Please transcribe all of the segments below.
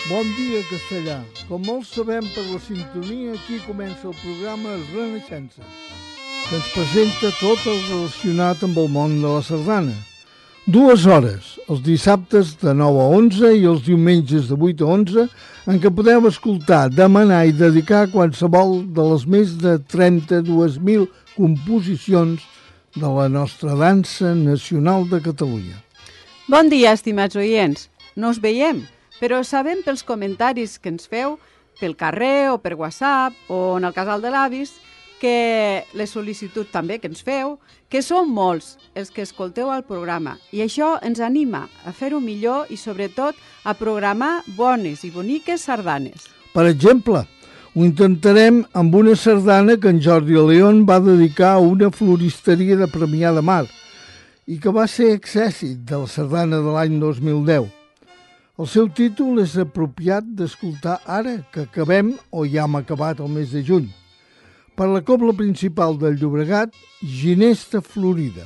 Bon dia, Castellà. Com molts sabem per la sintonia, aquí comença el programa Renaixença, que ens presenta tot el relacionat amb el món de la sardana. 2 hores, els dissabtes de 9 a 11 i els diumenges de 8 a 11, en què podeu escoltar, demanar i dedicar qualsevol de les més de 32.000 composicions de la nostra dansa nacional de Catalunya. Bon dia, estimats oients. No us veiem, però sabem pels comentaris que ens feu pel carrer o per WhatsApp o en el casal de l'avis, que les sol·licituds també que ens feu, que són molts els que escolteu al programa i això ens anima a fer-ho millor i sobretot a programar bones i boniques sardanes. Per exemple, ho intentarem amb una sardana que en Jordi León va dedicar a una floristeria de Premià de Mar i que va ser èxit de la sardana de l'any 2010. El seu títol és apropiat d'escoltar ara que acabem o ja hem acabat el mes de juny. Per la cobla principal del Llobregat, Ginesta Florida.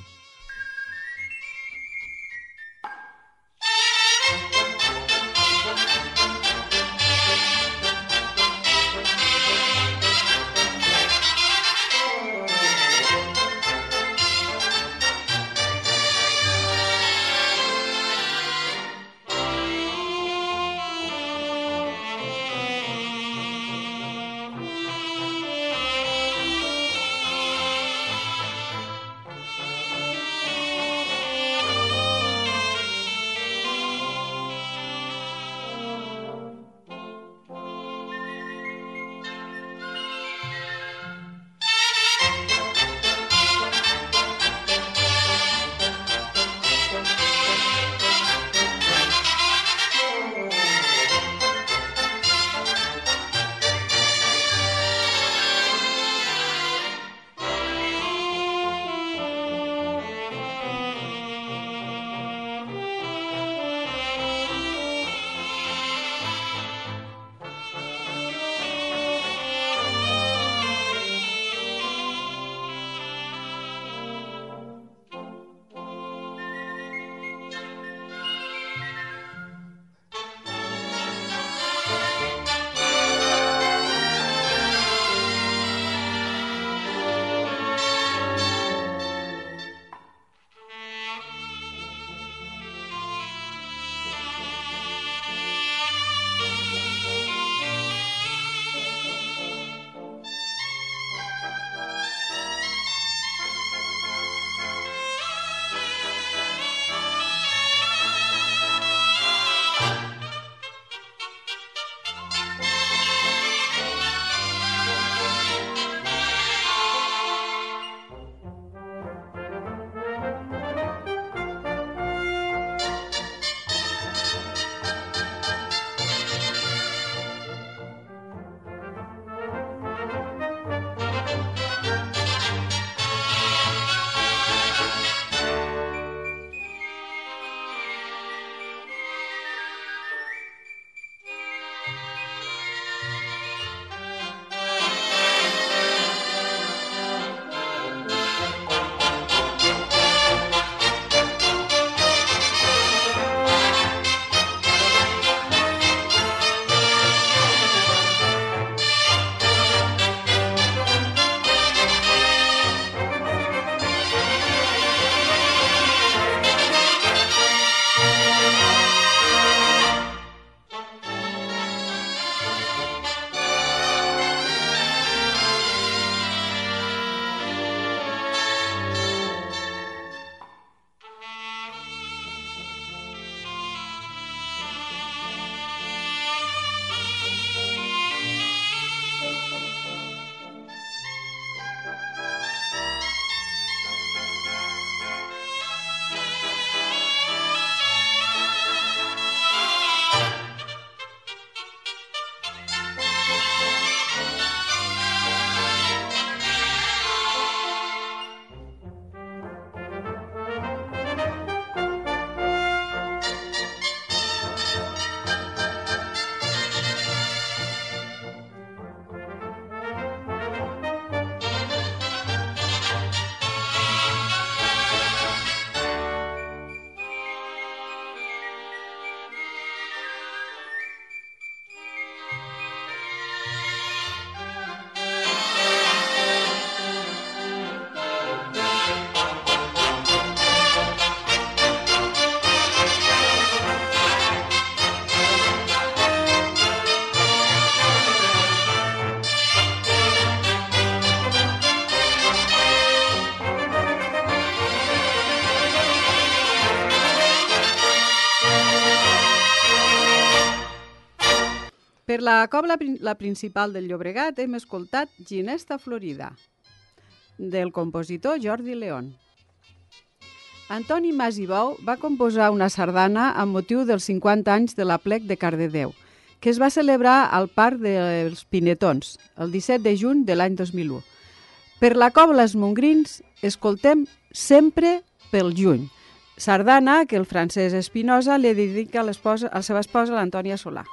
Per la cobla la principal del Llobregat hem escoltat Ginesta Florida, del compositor Jordi León. Antoni Mas i Bou va composar una sardana amb motiu dels 50 anys de l'Aplec de Cardedeu, que es va celebrar al Parc dels Pinetons, el 17 de juny de l'any 2001. Per la cobla Els Mongrins escoltem Sempre pel juny, sardana que el Francesc Espinosa li dedica a la seva esposa, l'Antònia Solà.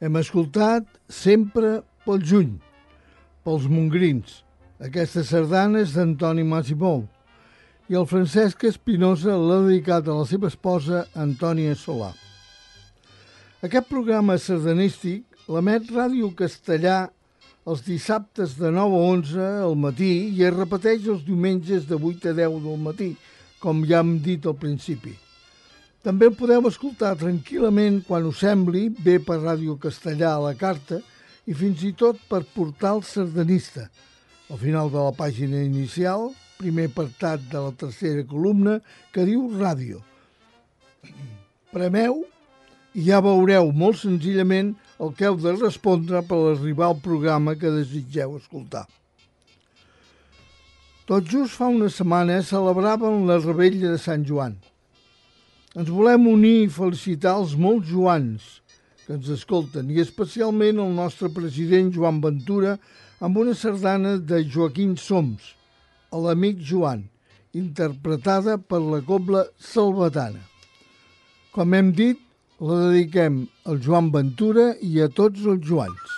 Hem escoltat Sempre pel juny, pels mongrins. Aquesta sardana és d'Antoni Mas i Pou i el Francesc Espinosa l'ha dedicat a la seva esposa Antònia Solà. Aquest programa sardanístic l'emet Ràdio Castellà els dissabtes de 9 a 11 al matí i es repeteix els diumenges de 8 a 10 del matí, com ja hem dit al principi. També el podeu escoltar tranquil·lament quan us sembli, bé per Ràdio Castellà a la carta i fins i tot per Portal Sardanista. Al final de la pàgina inicial, primer apartat de la tercera columna, que diu Ràdio. Premeu i ja veureu molt senzillament el que heu de respondre per arribar al programa que desitgeu escoltar. Tot just fa una setmana celebràvem la revetlla de Sant Joan. Ens volem unir i felicitar els molts Joans que ens escolten i especialment el nostre president Joan Ventura amb una sardana de Joaquim Soms, a l'amic Joan, interpretada per la Cobla Salvatana. Com hem dit, la dediquem al Joan Ventura i a tots els Joans.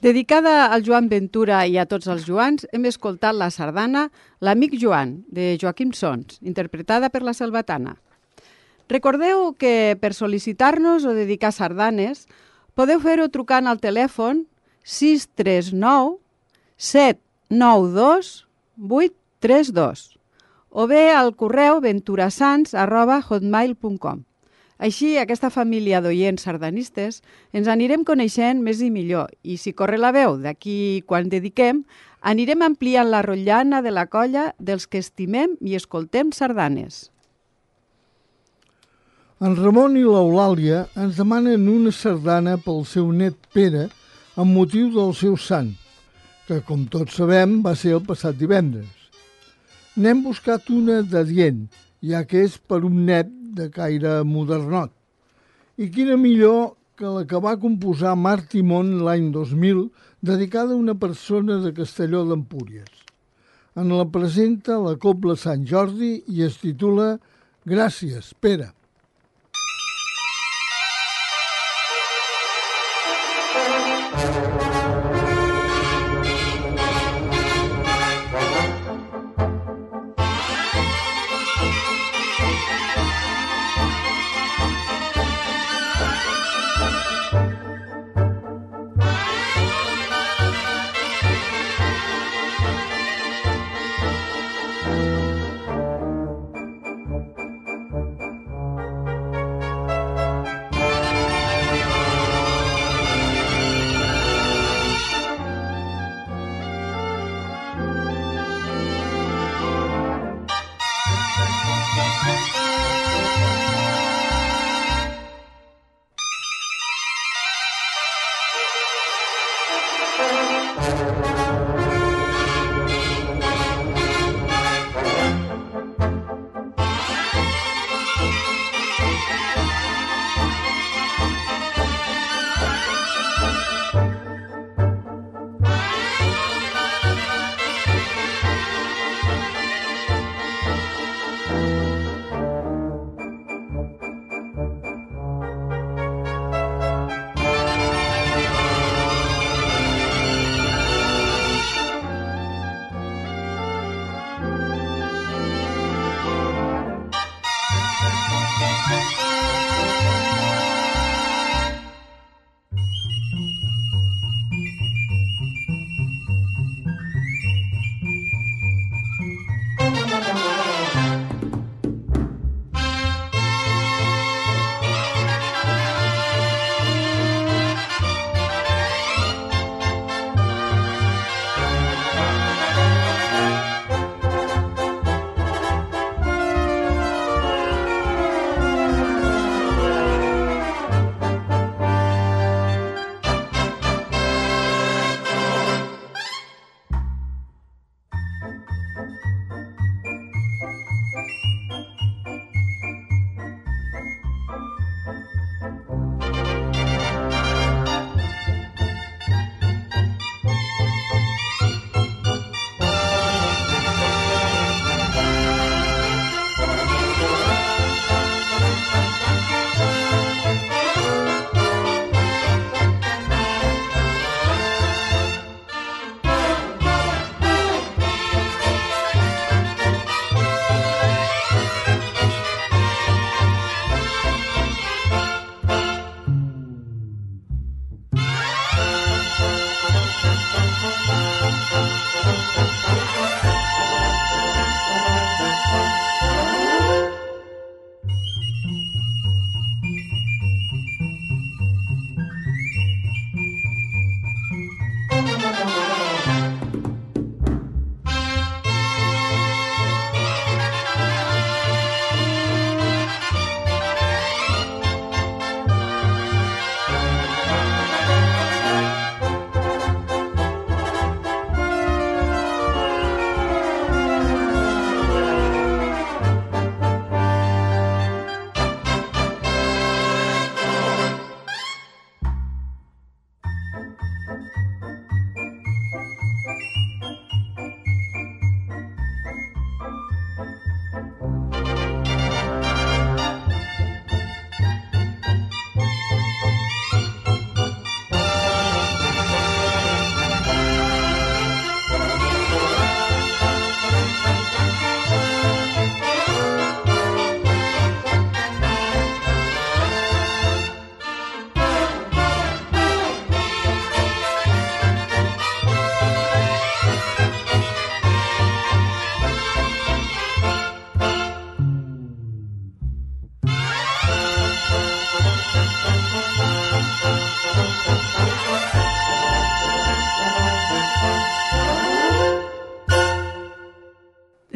Dedicada al Joan Ventura i a tots els Joans, hem escoltat la sardana L'amic Joan, de Joaquim Sons, interpretada per la Selvatana. Recordeu que per sol·licitar-nos o dedicar sardanes podeu fer-ho trucant al telèfon 639 792 832 o bé al correu venturasans@hotmail.com. Així, aquesta família d'oients sardanistes ens anirem coneixent més i millor i, si corre la veu d'aquí quan dediquem, anirem ampliant la rotllana de la colla dels que estimem i escoltem sardanes. En Ramon i l'Eulàlia ens demanen una sardana pel seu net Pere amb motiu del seu sant, que, com tots sabem, va ser el passat divendres. N'hem buscat una d'adient, ja que és per un net de caire modernot. I quina millor que la que va composar Marc Timón l'any 2000, dedicada a una persona de Castelló d'Empúries. En la presenta la Cobla Sant Jordi i es titula Gràcies, Pere.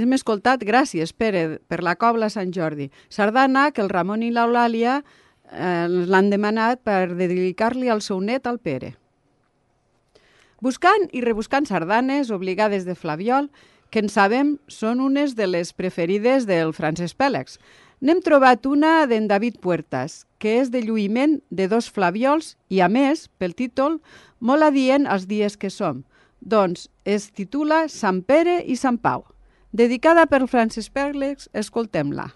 Hem escoltat Gràcies, Pere, per la Cobla Sant Jordi. Sardana que el Ramon i l'Eulàlia l'han demanat per dedicar-li al seu net, al Pere. Buscant i rebuscant sardanes obligades de Flabiol, que en sabem són unes de les preferides del Francesc Pèlex. N'hem trobat una d'en David Puertas, que és de lluïment de 2 Flabiols i, a més, pel títol, molt adient als dies que som. Doncs es titula Sant Pere i Sant Pau. Dedicada per Francesc Pèlex, escoltem-la.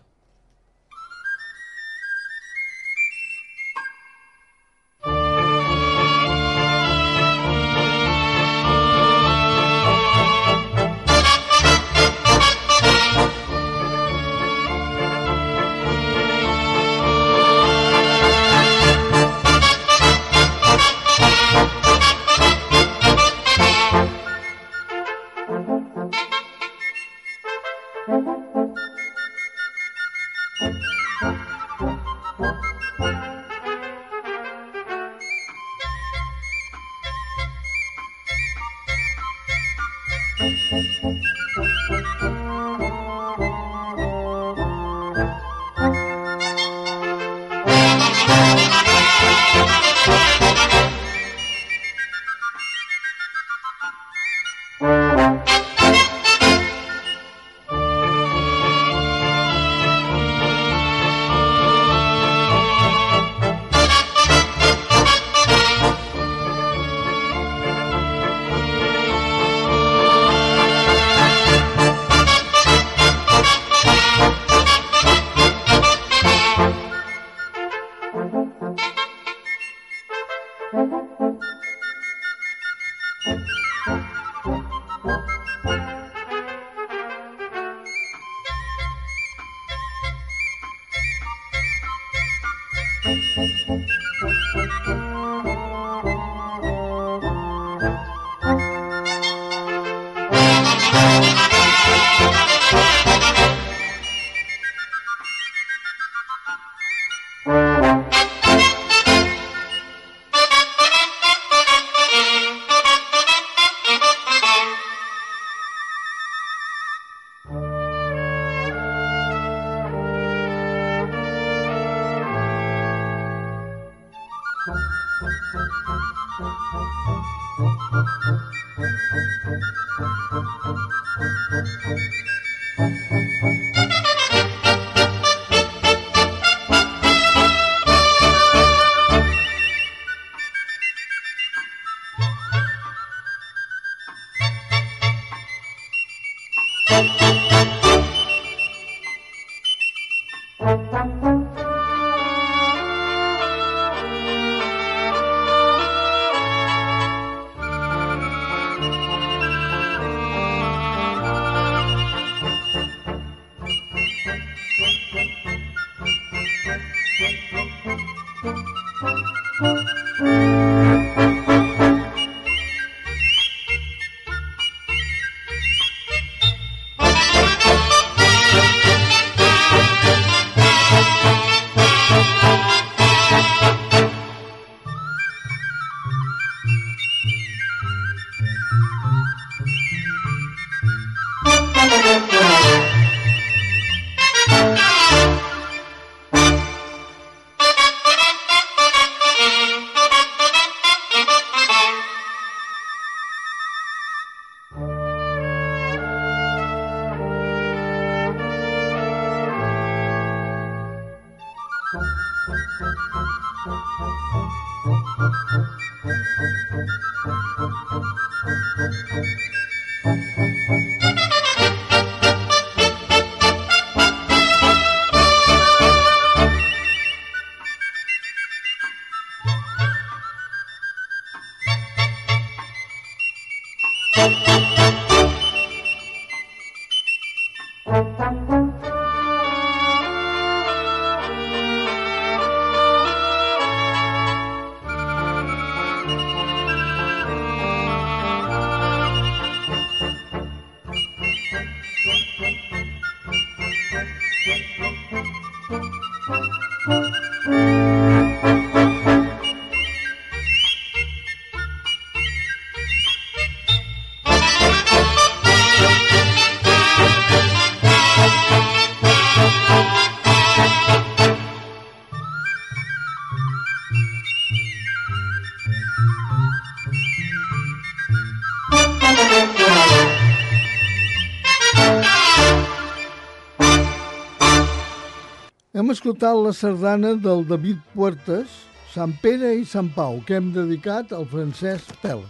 Hem escoltat la sardana del David Puertas, Sant Pere i Sant Pau, que hem dedicat al Francesc Peles.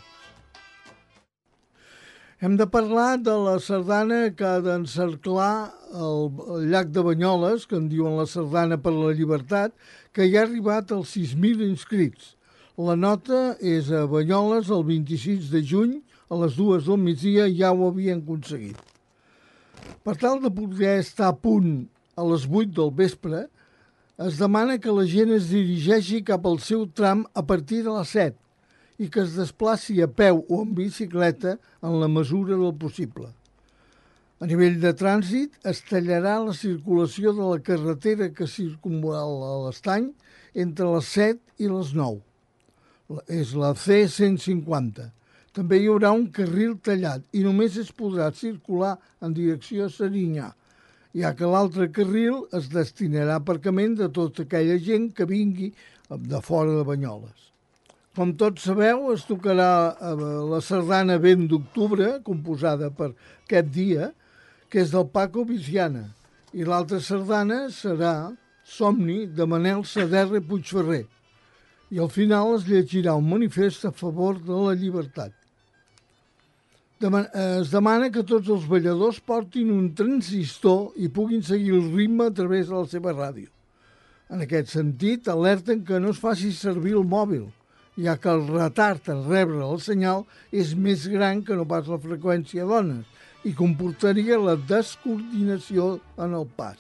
Hem de parlar de la sardana que ha d'encerclar el llac de Banyoles, que en diuen la sardana per la llibertat, que ja ha arribat als 6.000 inscrits. La nota és a Banyoles el 26 de juny, a les 2 del migdia ja ho havien aconseguit. Per tal de poder estar a punt a les 8 del vespre, es demana que la gent es dirigeixi cap al seu tram a partir de les 7 i que es desplaci a peu o en bicicleta en la mesura del possible. A nivell de trànsit, es tallarà la circulació de la carretera que circumval·la l'Estany entre les 7 i les 9. És la C-150. També hi haurà un carril tallat i només es podrà circular en direcció a Serinyà, ja que l'altre carril es destinarà a aparcament de tota aquella gent que vingui de fora de Banyoles. Com tots sabeu, es tocarà la sardana Vent d'Octubre, composada per aquest dia, que és del Paco Viciana, i l'altra sardana serà Somni, de Manel Saderra i Puigferrer. I al final es llegirà un manifest a favor de la llibertat. Es demana que tots els balladors portin un transistor i puguin seguir el ritme a través de la seva ràdio. En aquest sentit, alerten que no es faci servir el mòbil, ja que el retard en rebre el senyal és més gran que no pas la freqüència d'ones i comportaria la descoordinació en el pas.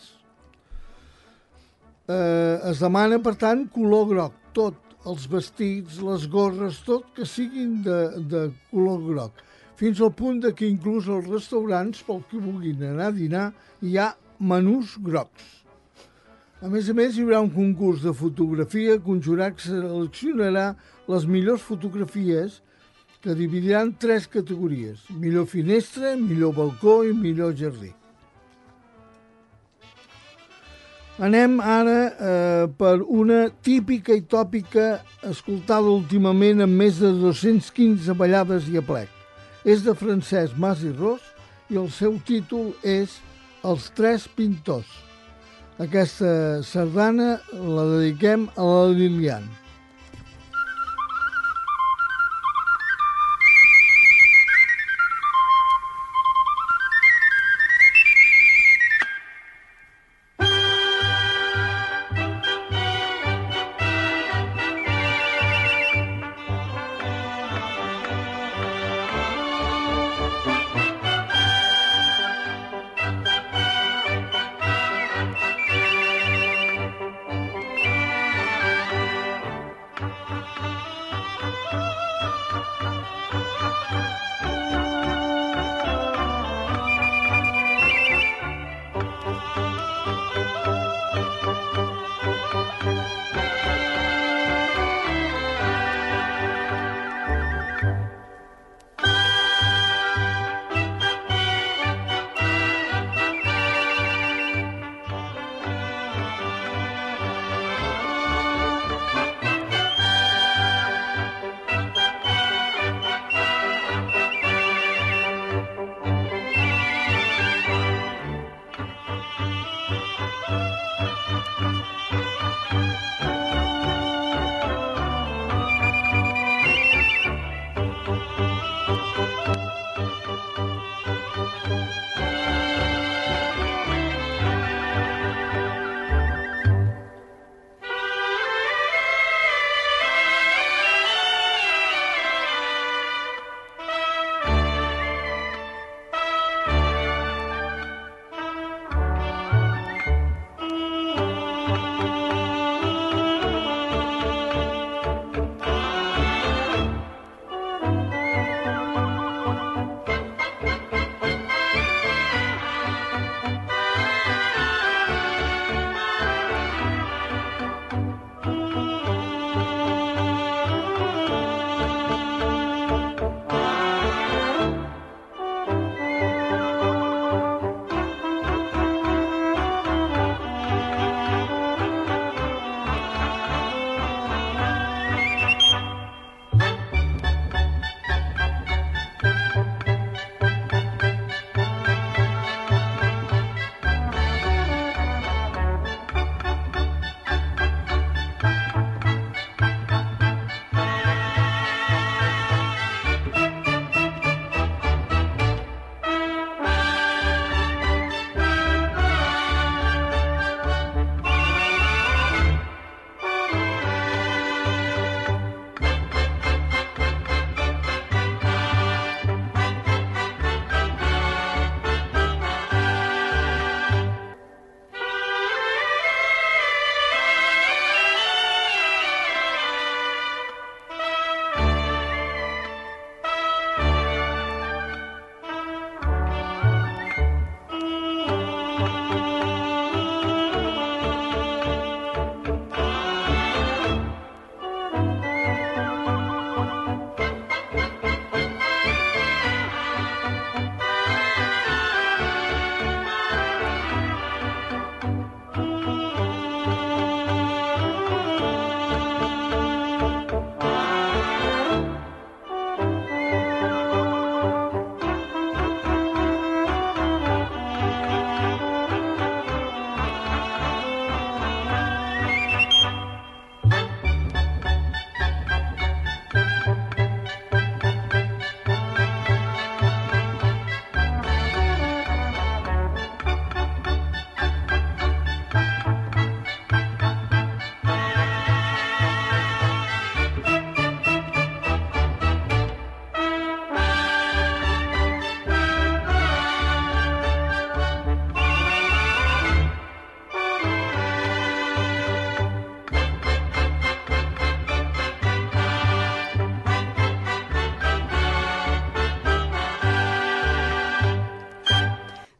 Es demana, per tant, color groc, tot, els vestits, les gorres, tot que siguin de color groc, fins al punt de que inclús als restaurants, pel que vulguin anar a dinar, hi ha menús grocs. A més, hi haurà un concurs de fotografia que un jurat seleccionarà les millors fotografies que dividiran 3 categories: millor finestra, millor balcó i millor jardí. Anem ara per una típica i tòpica escoltada últimament amb més de 215 ballades i aplec. És de Francesc Mas i Ros i el seu títol és Els Tres Pintors. Aquesta sardana la dediquem a la Lilian.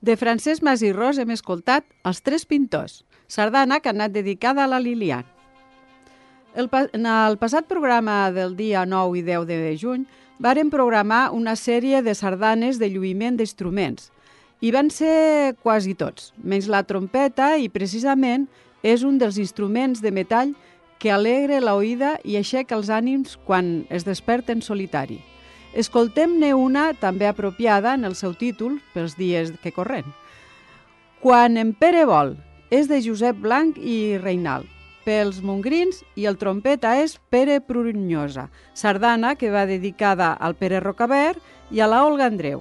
De Francesc Mas i Ros hem escoltat Els Tres Pintors, sardana que ha anat dedicada a la Lilian. En el passat programa del dia 9 i 10 de juny vàrem programar una sèrie de sardanes de lluïment d'instruments i van ser quasi tots, menys la trompeta, i precisament és un dels instruments de metall que alegre l'oïda i aixeca els ànims quan es desperta en solitari. Escoltem-ne una també apropiada en el seu títol pels dies que corren. Quan en Pere vol, és de Josep Blanc i Reinal, pels mongrins, i el trompeta és Pere Prunyosa, sardana que va dedicada al Pere Rocabert i a la Olga Andreu.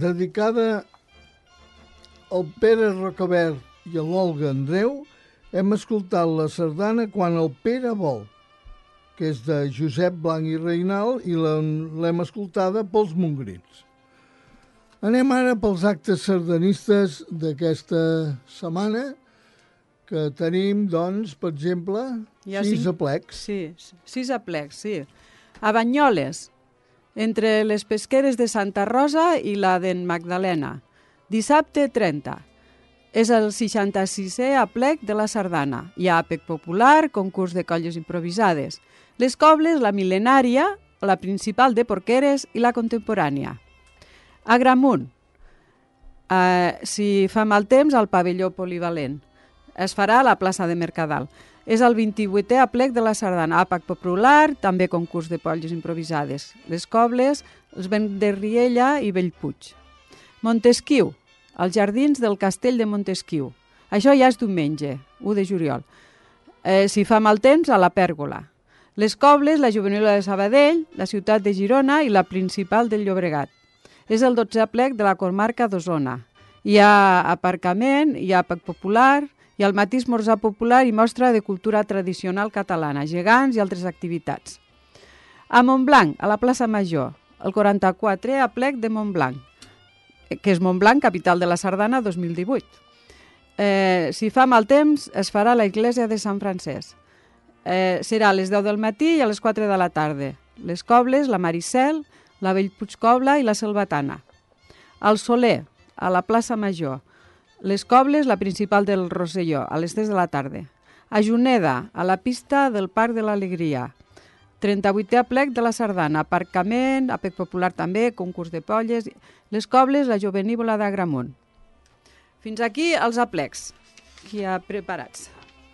dedicada al Pere Rocabert i a l'Olga Andreu, hem escoltat la sardana Quan el Pere vol, que és de Josep Blanc i Reinal, i l'hem escoltada pels Montgrins. Anem ara pels actes sardanistes d'aquesta setmana, que tenim, doncs, per exemple, 6 aplecs. Sí, 6 aplecs, sí. A Banyoles, entre les pesqueres de Santa Rosa i la d'en Magdalena. Dissabte 30. És el 66è aplec de la sardana. Hi ha àpec popular, concurs de colles improvisades. Les cobles, la mil·lenària, la principal de Porqueres i la contemporània. A Gramunt, si fa mal temps, al pavelló polivalent. Es farà a la plaça de Mercadal. És el 28è aplec de la sardana. Àpec popular, també concurs de colles improvisades. Les cobles, els vents de Riella i Bellpuig. Montesquiu, als jardins del castell de Montesquiu. Això ja és diumenge, 1 de juliol. Si fa mal temps, a la Pèrgola. Les cobles, la Juvenil de Sabadell, la ciutat de Girona i la principal del Llobregat. És el 12è aplec de la comarca d'Osona. Hi ha aparcament, hi ha àpec popular, hi ha el matí esmorzar popular i mostra de cultura tradicional catalana, gegants i altres activitats. A Montblanc, a la plaça Major, el 44è aplec de Montblanc, que és Montblanc, capital de la Sardana, 2018. Si fa mal temps, es farà a la Església de Sant Francesc. Serà a les 10 del matí i a les 4 de la tarda. Les cobles, la Maricel, la Bellpuig Cobla i la Selvatana. Al Soler, a la plaça Major. Les cobles, la principal del Rosselló, a les 3 de la tarda. A Juneda, a la pista del Parc de l'Alegria. 38è aplec de la sardana, aparcament, àpec popular també, concurs de polles, les cobles, la jovenívola d'Agramunt. Fins aquí els aplecs que hi ha preparats.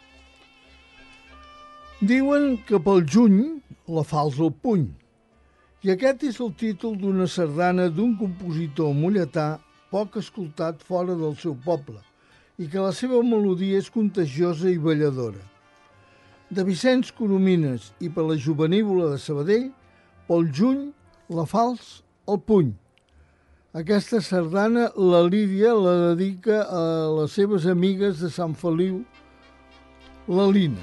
Diuen que pel juny la falç al puny. I aquest és el títol d'una sardana d'un compositor molletà poc escoltat fora del seu poble i que la seva melodia és contagiosa i balladora. De Vicenç Coromines i per la jovenívola de Sabadell, pel juny la falç al puny. Aquesta sardana la Lídia la dedica a les seves amigues de Sant Feliu, la Lina.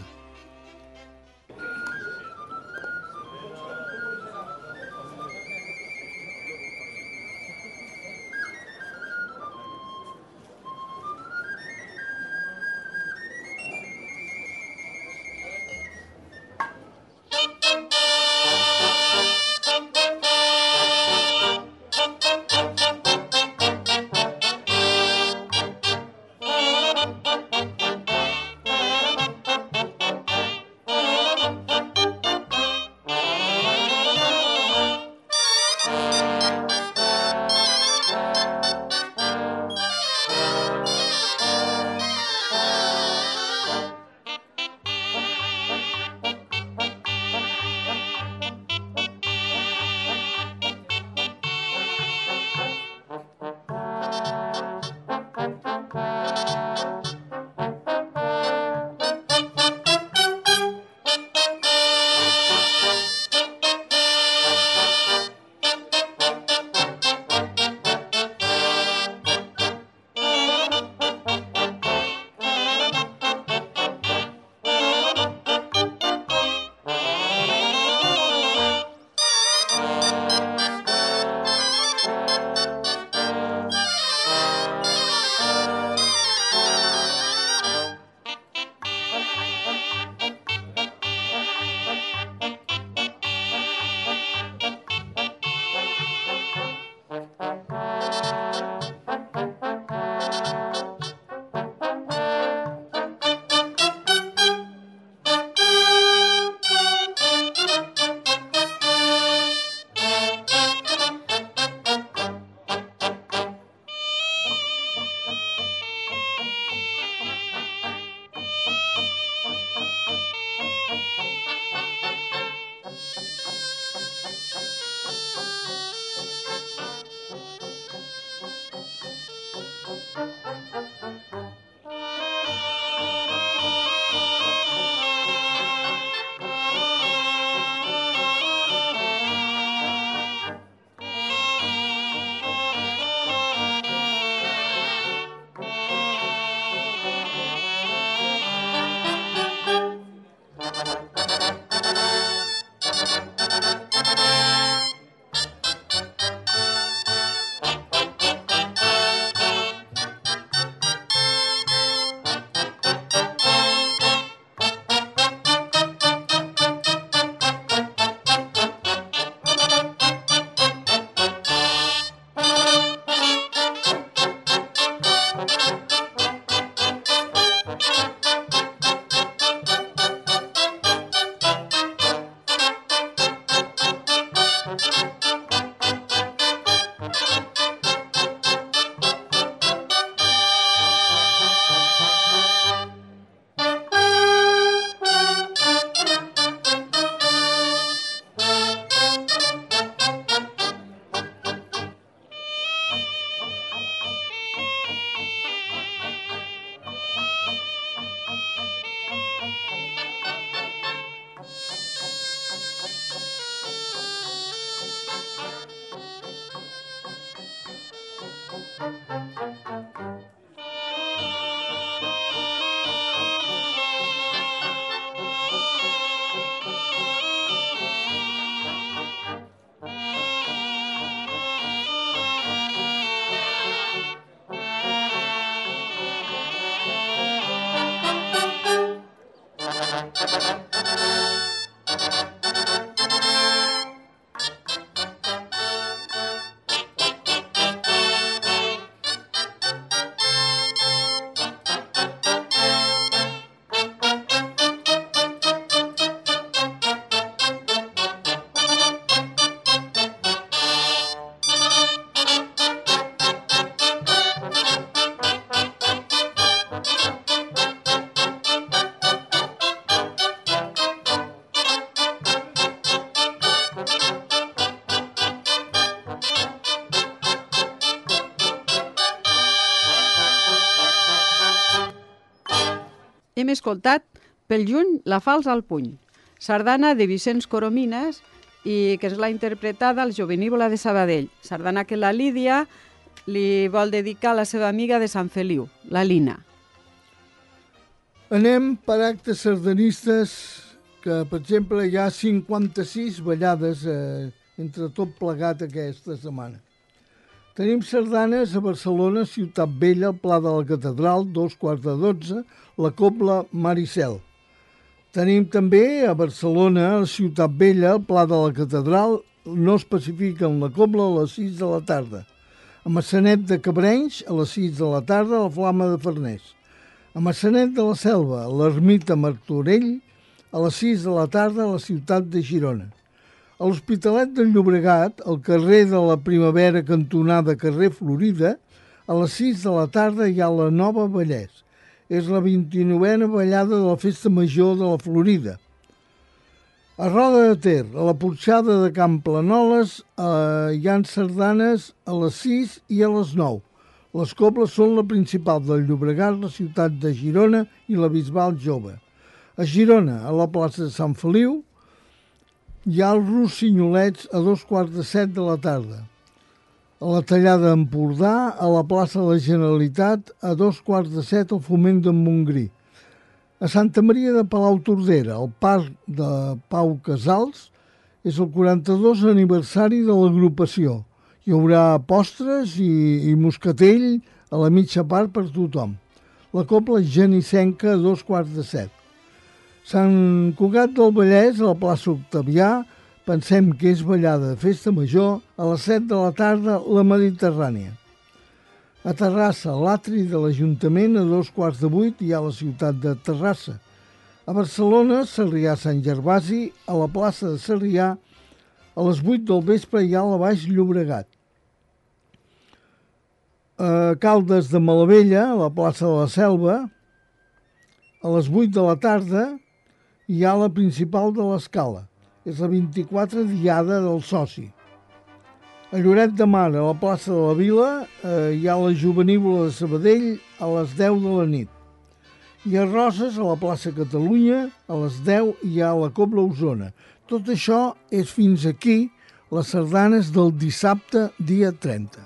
Hem escoltat Pel juny, la falç al puny, sardana de Vicenç Coromines i que és la interpretada al Jovenívola de Sabadell, sardana que la Lídia li vol dedicar a la seva amiga de Sant Feliu, la Lina. Anem per actes sardanistes que, per exemple, hi ha 56 ballades entre tot plegat aquesta setmana. Tenim sardanes a Barcelona, Ciutat Vella, el Pla de la Catedral, 2:15, la Cobla Maricel. Tenim també a Barcelona, a la Ciutat Vella, el Pla de la Catedral, no especifiquen la Cobla, a les 6 de la tarda. A Massanet de Cabrenys, a les 6 de la tarda, la Flama de Farners. A Massanet de la Selva, l'Ermita Martorell, a les 6 de la tarda, a la ciutat de Girona. A l'Hospitalet del Llobregat, al carrer de la Primavera, cantonada carrer Florida, a les 6 de la tarda hi ha la Nova Vallès. És la 29a ballada de la Festa Major de la Florida. A Roda de Ter, a la Porxada de Can Planoles, hi ha sardanes a les 6 i a les 9. Les cobles són la principal del Llobregat, la ciutat de Girona i la Bisbal Jove. A Girona, a la plaça de Sant Feliu, hi ha els Rossinyolets a 2:15 de la tarda. A la Tallada d'Empordà, a la plaça de la Generalitat, a 2:15 el Foment d'en Montgrí. A Santa Maria de Palautordera, al Parc de Pau Casals, és el 42 aniversari de l'agrupació. Hi haurà postres i moscatell a la mitja part per tothom. La cobla genissenca a 2:15. Sant Cugat del Vallès, a la plaça Octavià, pensem que és ballada de festa major, a les 7 de la tarda, la Mediterrània. A Terrassa, l'atri de l'Ajuntament, a 7:15 hi ha la ciutat de Terrassa. A Barcelona, Sarrià-Sant Gervasi, a la plaça de Sarrià, a les 8 del vespre hi ha la Baix Llobregat. A Caldes de Malavella, a la plaça de la Selva, a les 8 de la tarda hi ha la principal de l'Escala. És la 24a diada del soci. A Lloret de Mar, a la plaça de la Vila, hi ha la Jovenívola de Sabadell a les 10 de la nit. I a Roses, a la plaça Catalunya, a les 10 hi ha la Cobla Osona. Tot això és fins aquí les sardanes del dissabte, dia 30.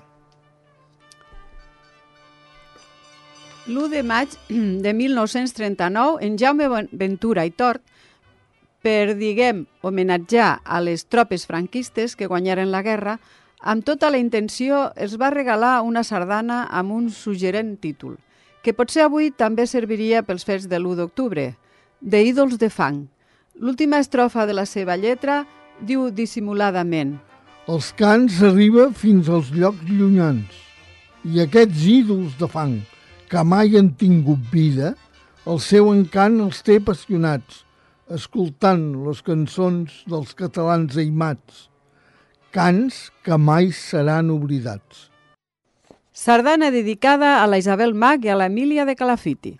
L'1 de maig de 1939, en Jaume Ventura i Tort, per, homenatjar a les tropes franquistes que guanyaren la guerra, amb tota la intenció es va regalar una sardana amb un suggerent títol, que potser avui també serviria pels fets de l'1 d'octubre, de Ídols de fang. L'última estrofa de la seva lletra diu dissimuladament: Els cants arriben fins als llocs llunyans, i aquests ídols de fang, que mai han tingut vida, el seu encant els té apassionats, escoltant les cançons dels catalans aimats. cants que mai seran oblidats. Sardana dedicada a la Isabel Mach i a l'Emília de Calafiti.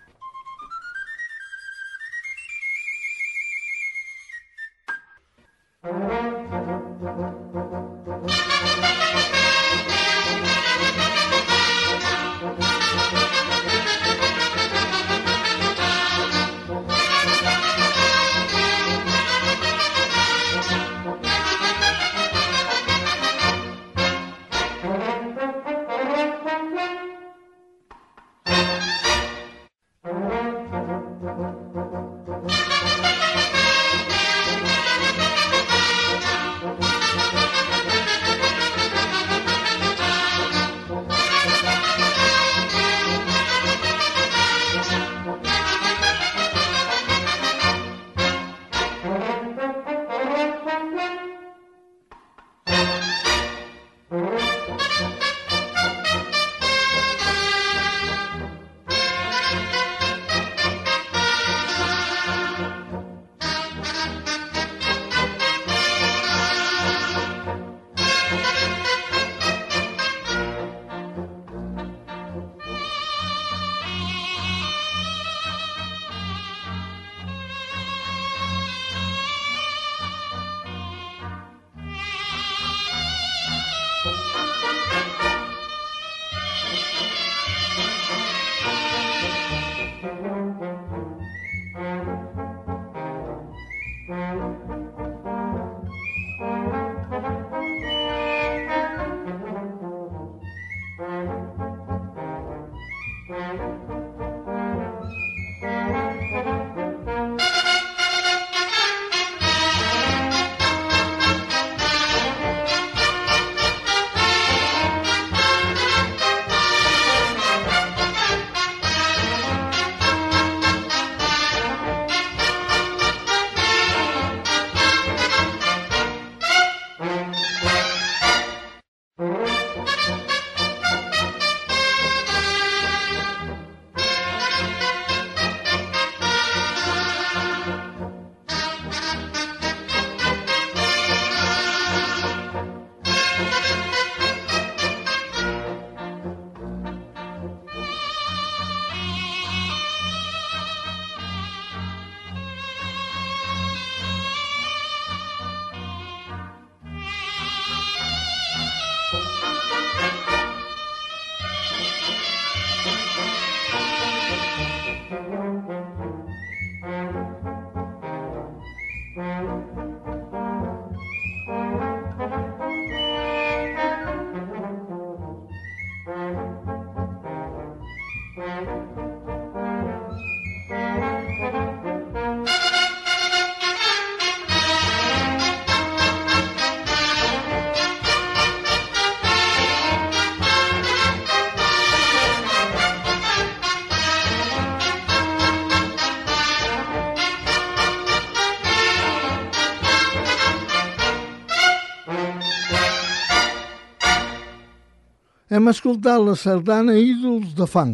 Hem escoltat la sardana Ídols de Fang,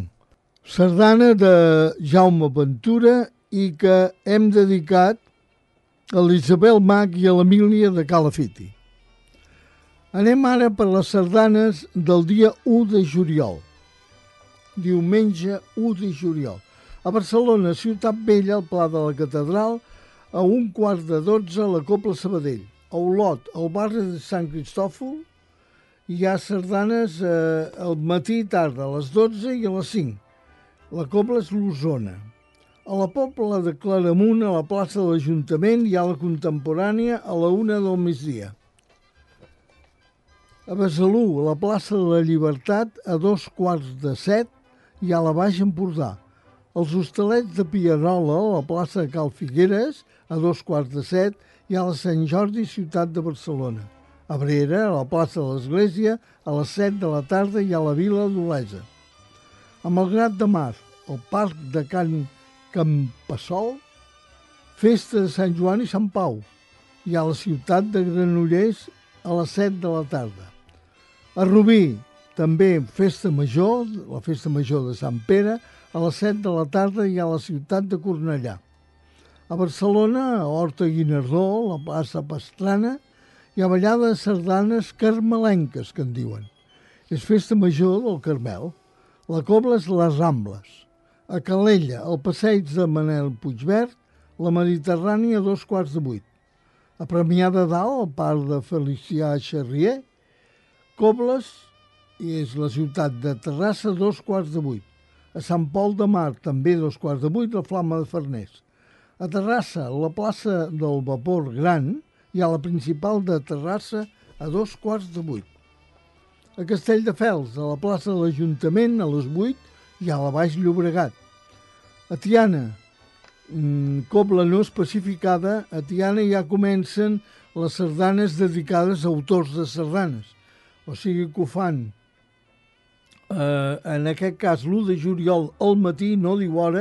sardana de Jaume Ventura i que hem dedicat a l'Isabel Mach i a l'Emília de Calafiti. Anem ara per les sardanes del dia 1 de juliol. Diumenge 1 de juliol. A Barcelona, Ciutat Vella, al Pla de la Catedral, a 11:45 la Cobla Sabadell. A Olot, al barri de Sant Cristòfol, hi ha sardanes al matí i tarda, a les 12 i a les 5. La Cobla és l'Osona. A la Pobla de Claramunt, a la plaça de l'Ajuntament, hi ha la Contemporània a la 1 del migdia. A Besalú, a la plaça de la Llibertat, a 6:45, hi ha la Baix Empordà. Els Hostalets de Pierola, a la plaça de Cal Figueres, a 6:45, hi ha la Sant Jordi, ciutat de Barcelona. A Abrera, a la plaça de l'Església, a les 7 de la tarda hi ha la Vila d'Olesa. A Malgrat de Mar, al Parc de Can Campassol, festa de Sant Joan i Sant Pau. Hi ha la ciutat de Granollers a les 7 de la tarda. A Rubí, també festa major, la festa major de Sant Pere, a les 7 de la tarda hi ha la ciutat de Cornellà. A Barcelona, a Horta Guinardó, la plaça Pastrana, Hi ha ballada de sardanes carmelenques, que en diuen. És festa major del Carmel. La cobla és les Rambles. A Calella, el passeig de Manel Puigverd, la Mediterrània a 7:45. A Premià de Dalt, al parc de Felicià Xarrier, Cobles, i és la ciutat de Terrassa, 7:15. A Sant Pol de Mar, també 7:15, la Flama de Farners. A Terrassa, la plaça del Vapor Gran, hi ha la principal de Terrassa a 7:15. A Castelldefels, a la plaça de l'Ajuntament, a les 8, hi ha la Baix Llobregat. A Tiana, cobla no especificada, a Tiana ja comencen les sardanes dedicades a autors de sardanes. O sigui que ho fan, en aquest cas, l'1 de juliol al matí, no diu hora,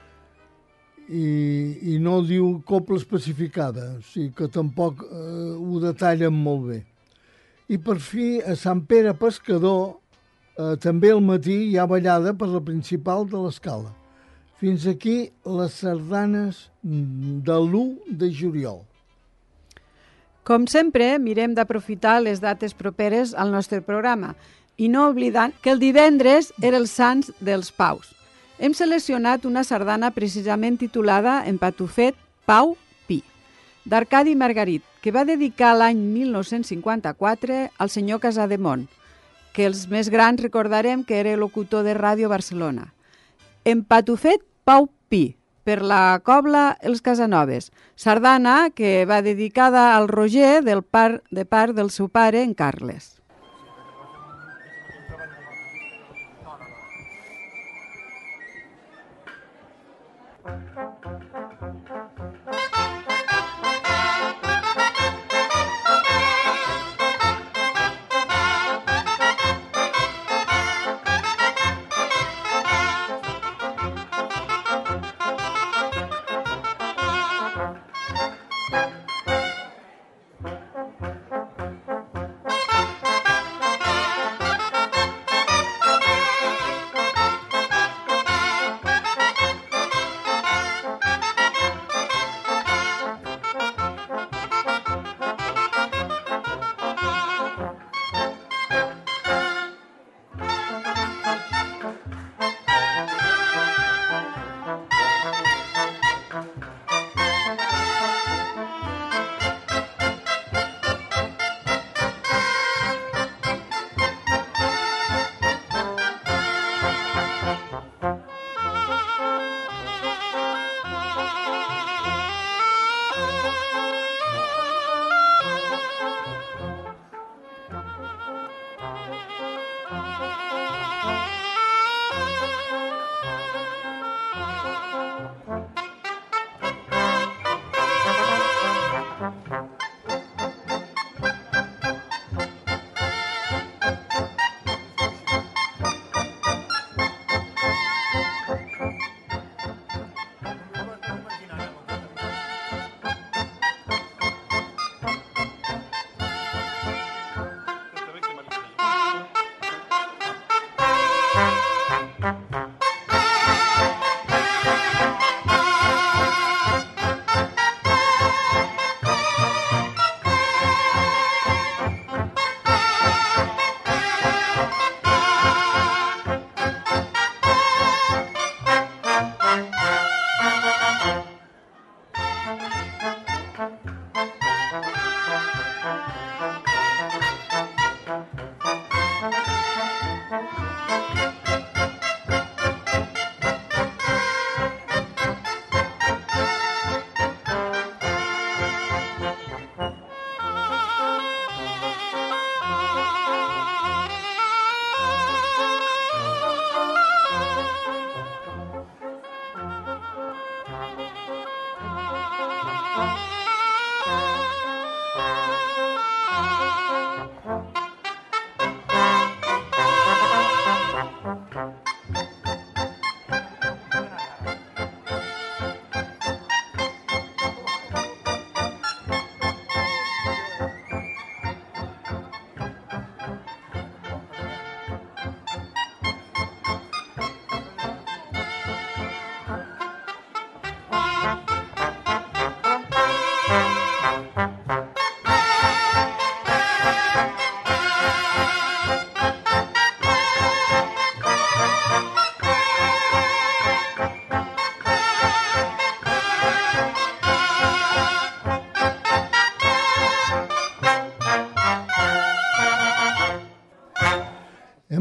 i no diu cobla especificada, o sigui que tampoc ho detallen molt bé. I per fi, a Sant Pere Pescador, també al matí hi ha ballada per la principal de l'Escala. Fins aquí les sardanes de l'1 de juliol. Com sempre, mirem d'aprofitar les dates properes al nostre programa i no oblidant que el divendres era el Sants dels Paus. Hem seleccionat una sardana precisament titulada En Patufet, Pau, Pi, d'Arcadi Margarit, que va dedicar l'any 1954 al senyor Casademont, que els més grans recordarem que era locutor de Ràdio Barcelona. En Patufet, Pau, Pi, per la cobla Els Casanoves, sardana que va dedicada al Roger de part del seu pare, en Carles.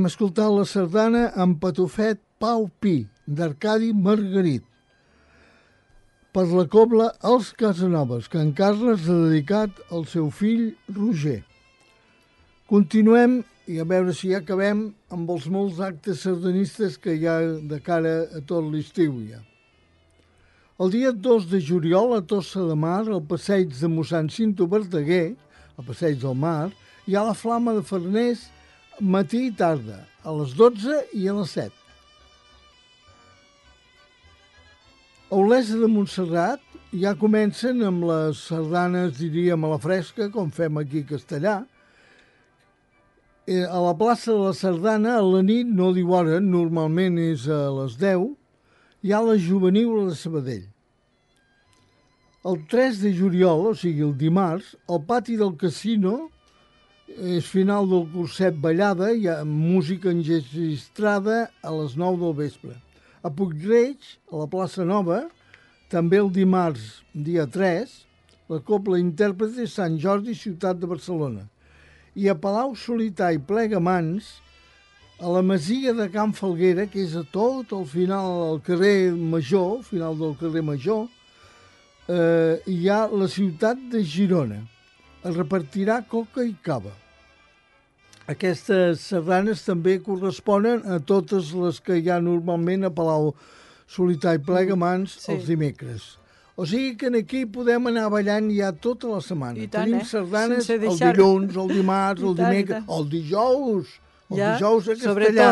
Hem escoltat la sardana amb Patufet Pau Pi, d'Arcadi Margarit, per la cobla Els Casanovas, que en Carles ha dedicat al seu fill Roger. Continuem, i a veure si ja acabem, amb els molts actes sardanistes que hi ha de cara a tot l'estiu ja. El dia 2 de juliol, a Tossa de Mar, al passeig de mossèn Cinto Verdaguer, al passeig del Mar, hi ha la flama de Farners matí i tarda, a les 12 i a les 7. A Olesa de Montserrat ja comencen amb les sardanes, diríem, a la fresca, com fem aquí a Castellà. A la plaça de la Sardana, a la nit, no diu hora, normalment és a les 10, hi ha la juvenil de Sabadell. El 3 de juliol, o sigui el dimarts, al pati del casino, és final del curset ballada, hi ha música enregistrada a les 9 del vespre. A Puigreig, a la plaça Nova, també el dimarts, dia 3, la cobla intèrprete Sant Jordi, ciutat de Barcelona. I a Palau Solità i Plegamans, a la masia de Can Falguera, que és a tot al final del carrer Major, final del carrer Major, hi ha la ciutat de Girona. Es repartirà coca i cava. Aquestes sardanes també corresponen a totes les que hi ha normalment a Palau Solità i Plegamans els dimecres. O sigui que aquí podem anar ballant ja tota la setmana. Tenim sardanes el dilluns, el dimarts, el dimecres, el dijous. El dijous a Castellà.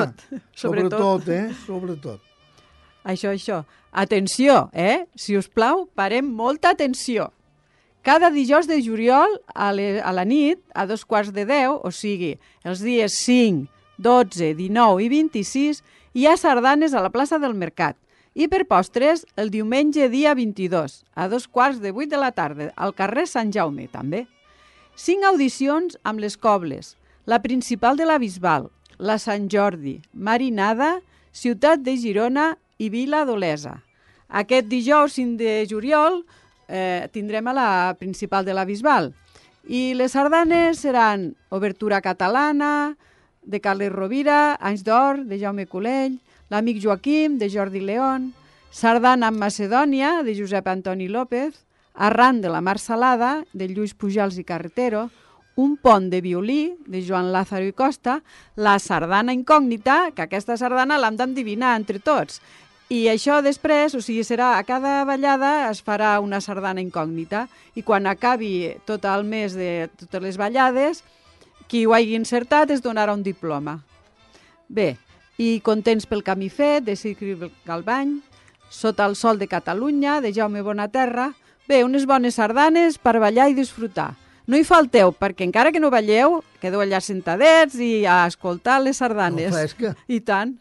Sobretot. Això. Atenció, si us plau, parem molta atenció. Cada dijous de juliol a la nit, a 9:15, o sigui, els dies 5, 12, 19 i 26, hi ha sardanes a la plaça del Mercat. I per postres, el diumenge dia 22, a 7:15 de la tarda, al carrer Sant Jaume, també. 5 audicions amb les cobles, la principal de la Bisbal, la Sant Jordi, Marinada, Ciutat de Girona i Vila d'Olesa. Aquest dijous 5 de juliol tindrem a la principal de la Bisbal. I les sardanes seran Obertura Catalana, de Carles Rovira, Anys d'Or, de Jaume Colell, L'Amic Joaquim, de Jordi León, Sardana amb Macedònia, de Josep Antoni López, Arran de la Mar Salada, de Lluís Pujals i Carretero, Un pont de violí, de Joan Lázaro i Costa, la Sardana Incògnita, que aquesta sardana l'hem d'endevinar entre tots. I això després, o sigui, serà a cada ballada es farà una sardana incògnita i quan acabi tot el mes de totes les ballades, qui ho hagi encertat es donarà un diploma. Bé, i Contents pel camí fet, de Sigrid Galbany, Sota el sol de Catalunya, de Jaume Bonaterra. Bé, unes bones sardanes per ballar i disfrutar. No hi falteu, perquè encara que no balleu, quedeu allà sentadets i a escoltar les sardanes. Fresca. I tant.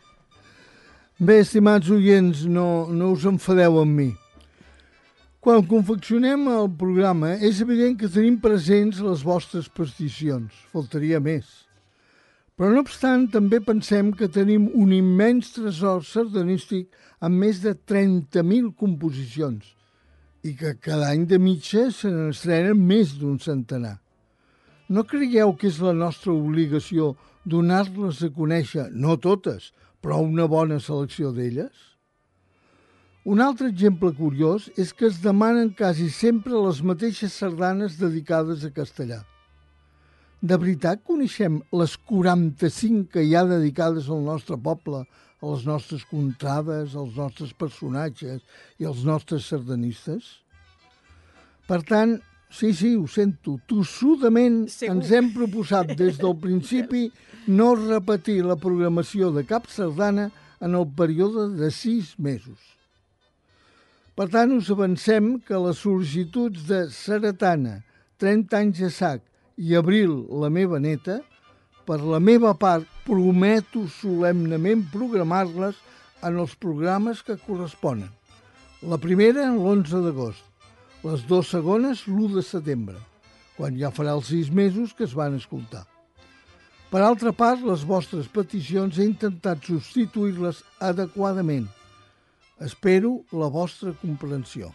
Bé, estimats oients, no us enfadeu amb mi. Quan confeccionem el programa és evident que tenim presents les vostres peticions, faltaria més. Però no obstant, també pensem que tenim un immens tresor sardanístic amb més de 30.000 composicions i que cada any de mitja se n'estrenen més d'un centenar. No creieu que és la nostra obligació donar-les a conèixer, no totes, però una bona selecció d'elles? Un altre exemple curiós és que es demanen quasi sempre les mateixes sardanes dedicades a castellà. De veritat coneixem les 45 que hi ha dedicades al nostre poble, a les nostres contrades, als nostres personatges i als nostres sardanistes? Per tant, sí, ho sento, tossudament ens hem proposat des del principi no repetir la programació de cap sardana en el període de 6 mesos. Per tant, us avancem que les sol·licituds de Saretana, 30 anys de sac i Abril, la meva neta, per la meva part prometo solemnement programar-les en els programes que corresponen. La primera l'11 d'agost, les 2 segones l'1 de setembre, quan ja farà els 6 mesos que es van escoltar. Per altra part, les vostres peticions he intentat substituir-les adequadament. Espero la vostra comprensió.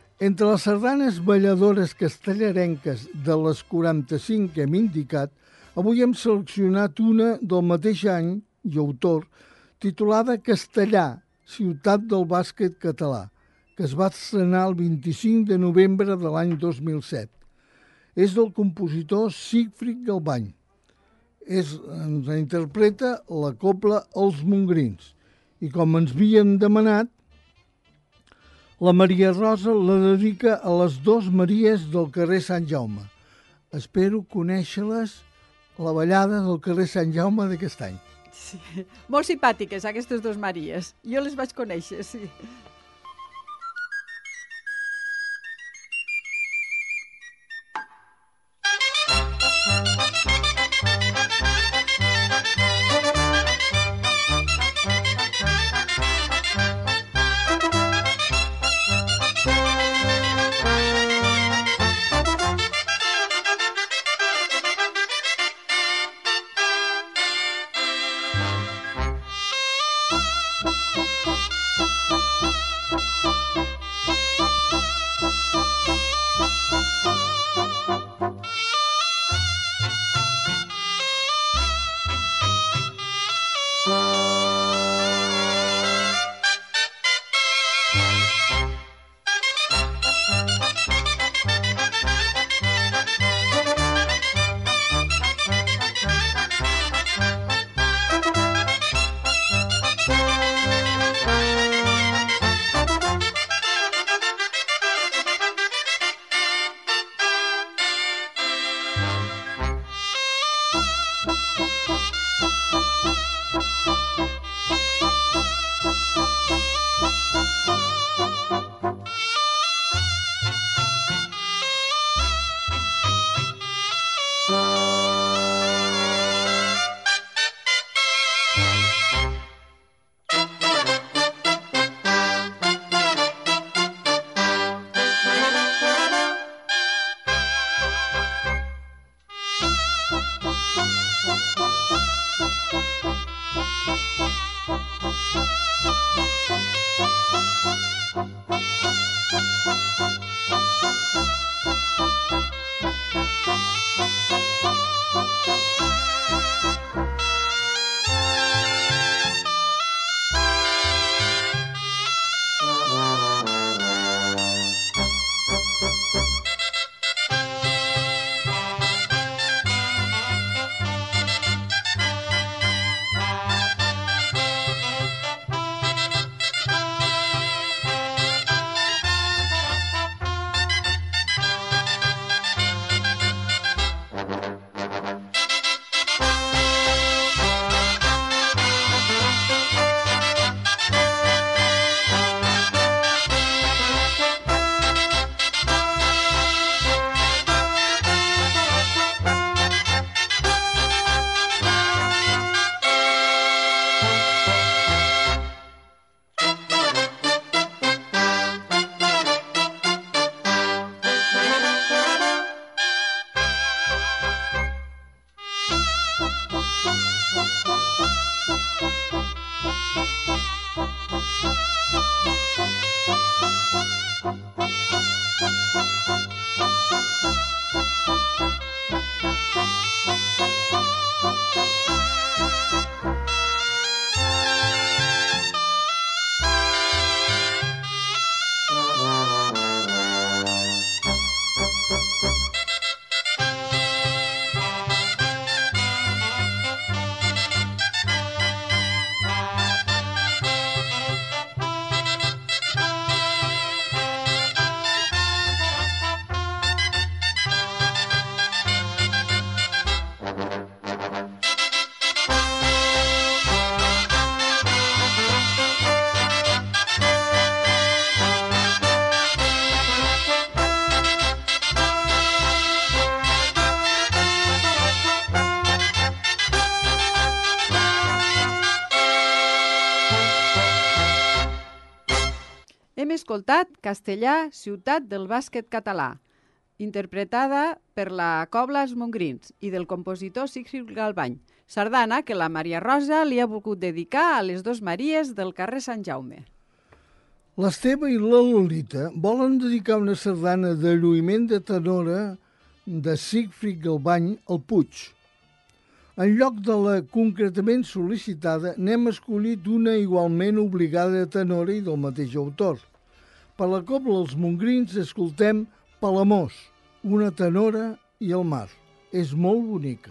Entre les sardanes balladores castellarenques de les 45 que hem indicat, Avui hem seleccionat una del mateix any i autor, titulada Castellà, ciutat del bàsquet català, que es va estrenar el 25 de novembre de l'any 2007. És del compositor Siegfried Galbany. Ens interpreta la cobla Els Mongrins. I com ens havien demanat, la Maria Rosa la dedica a les 2 Maries del carrer Sant Jaume. Espero conèixer-les a la ballada del carrer Sant Jaume d'aquest any. Sí. Molt simpàtiques, aquestes 2 Maries. Jo les vaig conèixer, sí. Hem escoltat Castellà, ciutat del bàsquet català, interpretada per la Cobla Els Mongrins i del compositor Siegfried Galbany, sardana que la Maria Rosa li ha volgut dedicar a les 2 Maries del carrer Sant Jaume. L'Esteve i la Lolita volen dedicar una sardana de lluïment de tenora de Siegfried Galbany al Puig. En lloc de la concretament sol·licitada, n'hem escollit una igualment obligada tenora i del mateix autor. Per la Cobla Els Mongrins escoltem Palamós, una tenora i el mar. És molt bonica.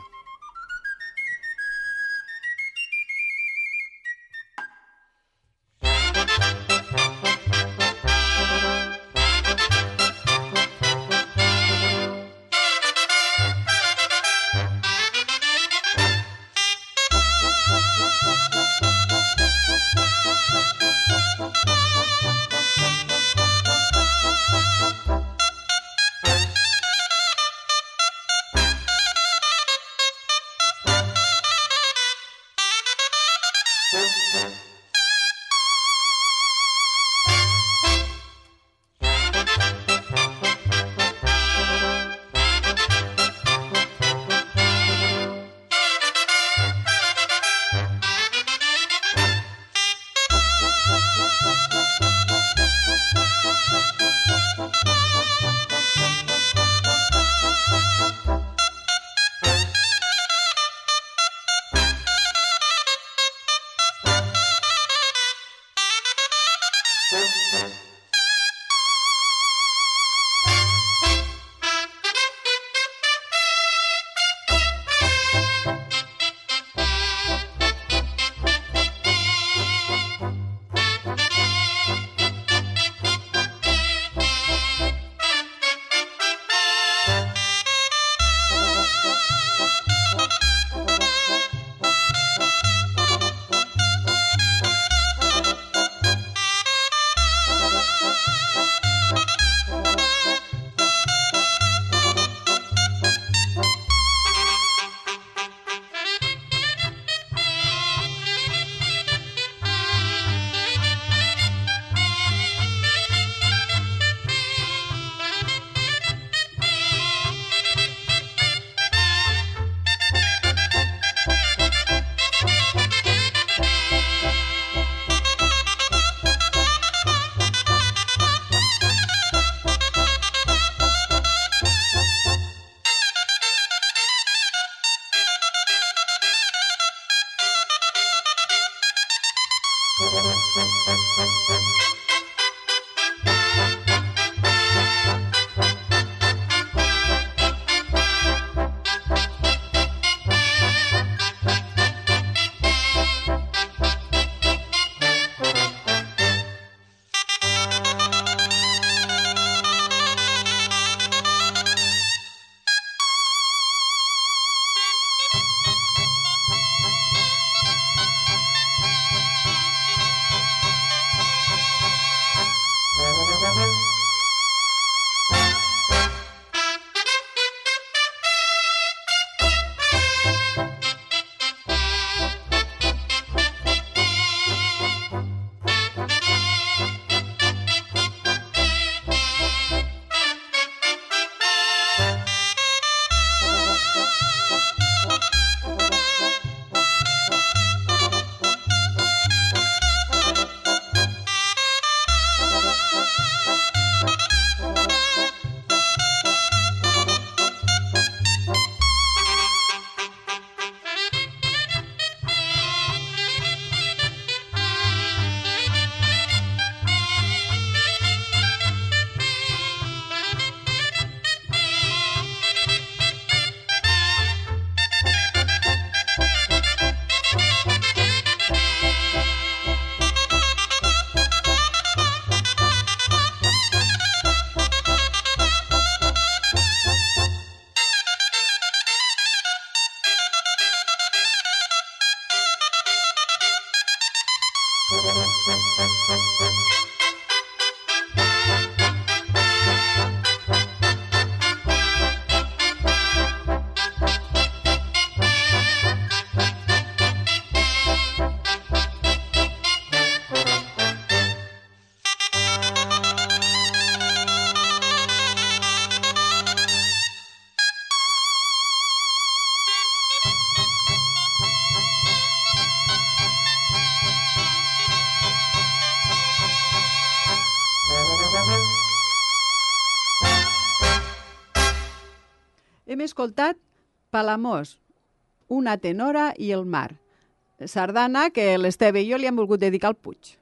Hem escoltat Palamós, una tenora i el mar. Sardana que l'Esteve i jo li hem volgut dedicar al Puig.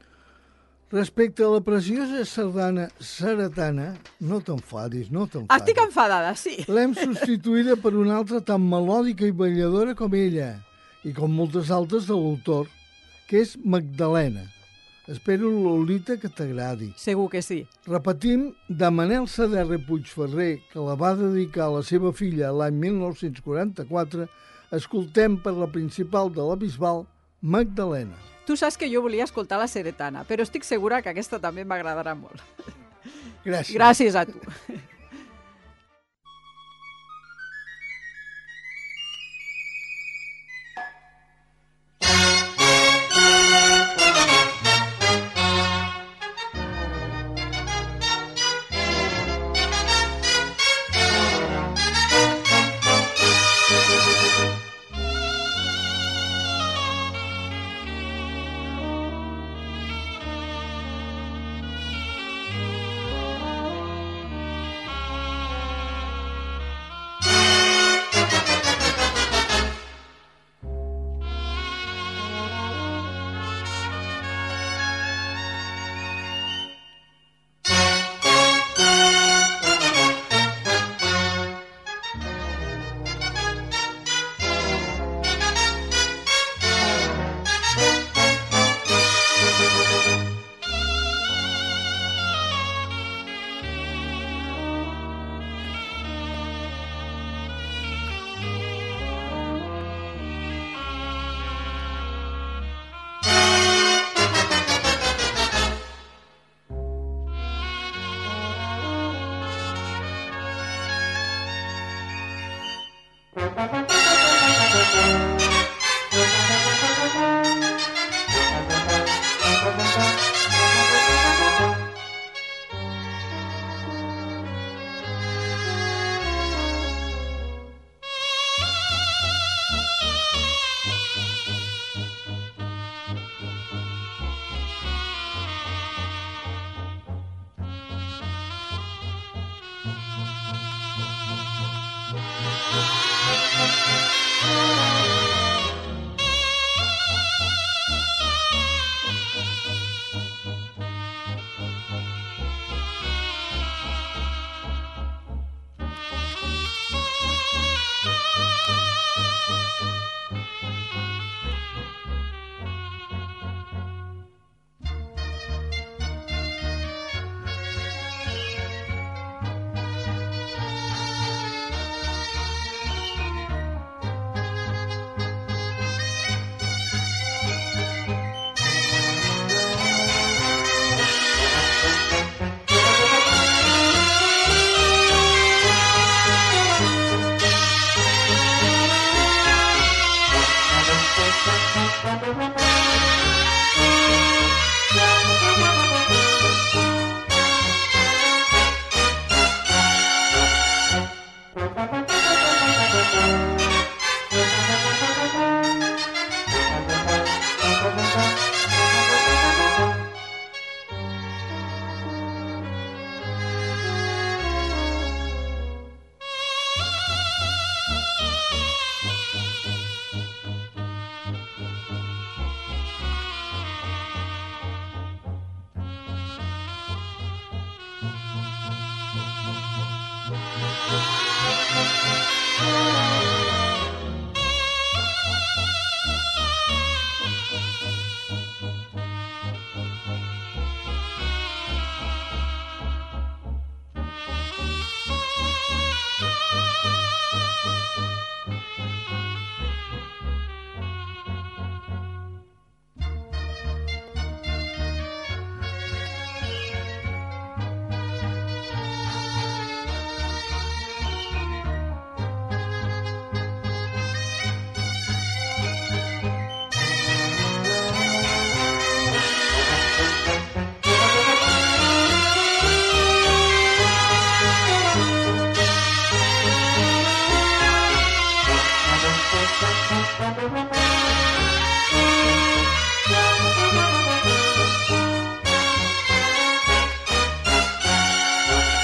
Respecte a la preciosa sardana Saretana, no t'enfadis, no t'enfadis. Estic enfadada, sí. L'hem substituïda per una altra tan melòdica i balladora com ella, i com moltes altres de l'autor, que és Magdalena. Espero, Lolita, que t'agradi. Segur que sí. Repetim, de Manel Saderra Puigferrer, que la va dedicar a la seva filla l'any 1944, escoltem per la principal de la Bisbal, Magdalena. Tu saps que jo volia escoltar la Saretana, però estic segura que aquesta també m'agradarà molt. Gràcies. Gràcies a tu.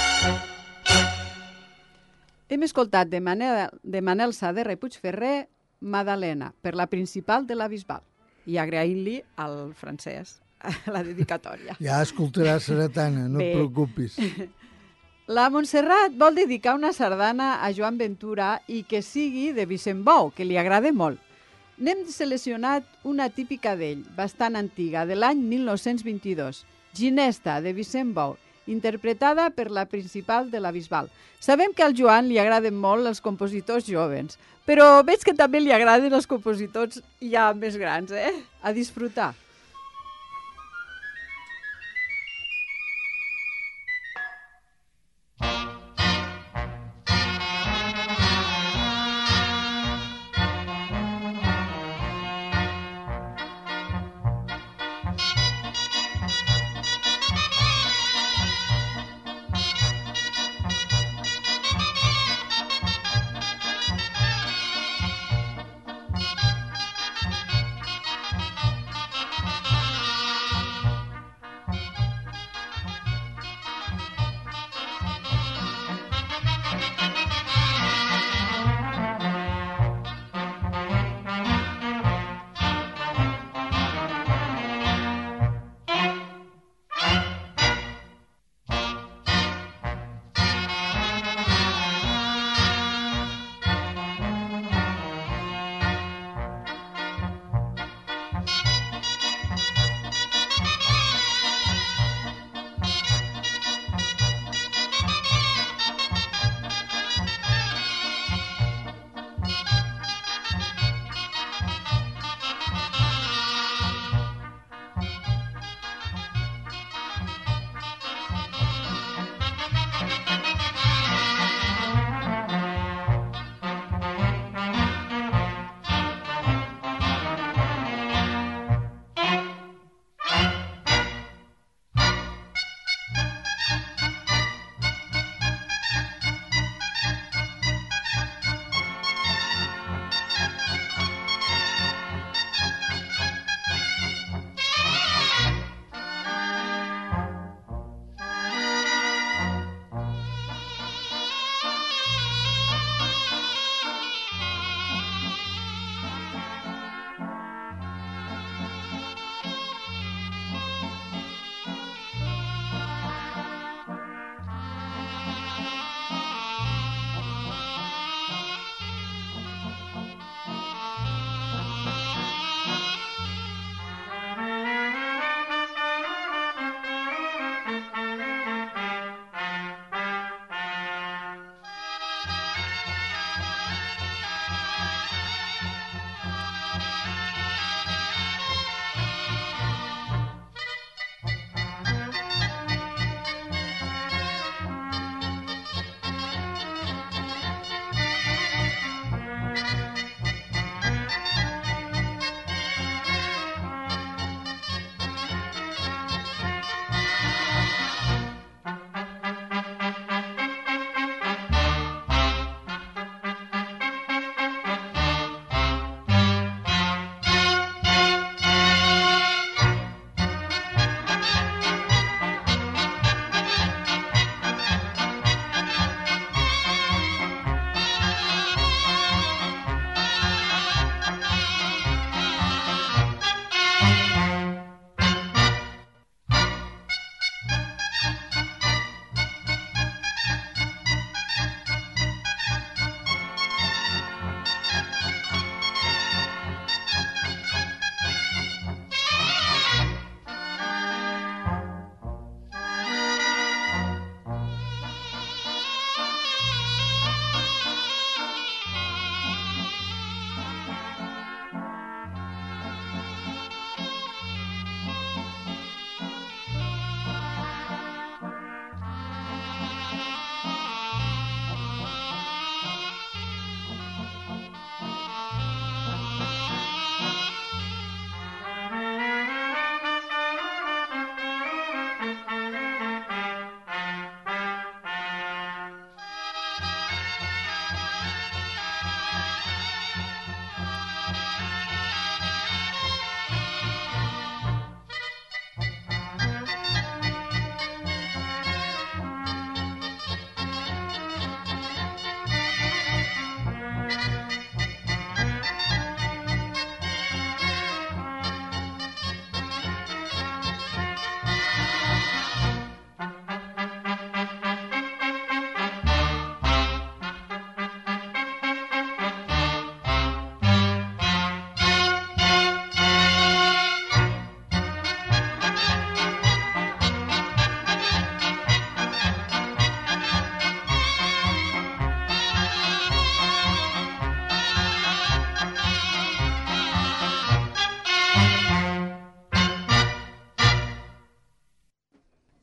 Hem escoltat de Manel Saderra i Puigferrer Madalena, per la principal de la Bisbal. I agraint-li al francès la dedicatòria. Ja escoltarà Saratana, no et preocupis. La Montserrat vol dedicar una sardana a Joan Ventura i que sigui de Vicent Bou, que li agrada molt. N'hem seleccionat una típica d'ell, bastant antiga, de l'any 1922, Ginesta, de Vicent Bou, interpretada per la principal de la Bisbal. Sabem que al Joan li agraden molt els compositors jovens, però veig que també li agraden els compositors ja més grans, A disfrutar.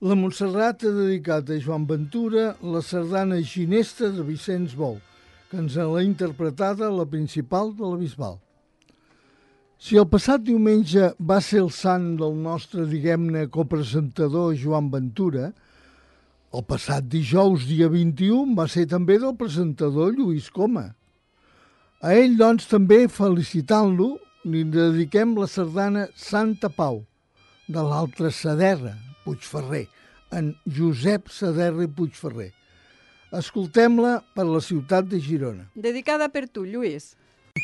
La Montserrat ha dedicat a Joan Ventura la sardana Ginesta de Vicenç Bou, que ens l'ha interpretada la principal de la Bisbal. Si el passat diumenge va ser el sant del nostre, diguem-ne, copresentador Joan Ventura, el passat dijous, dia 21, va ser també del presentador Lluís Coma. A ell, doncs, també felicitant-lo, li dediquem la sardana Santa Pau, de l'altre Saderra, Puigferrer, en Josep Saderra i Puigferrer. Escoltem-la per la ciutat de Girona. Dedicada per tu, Lluís.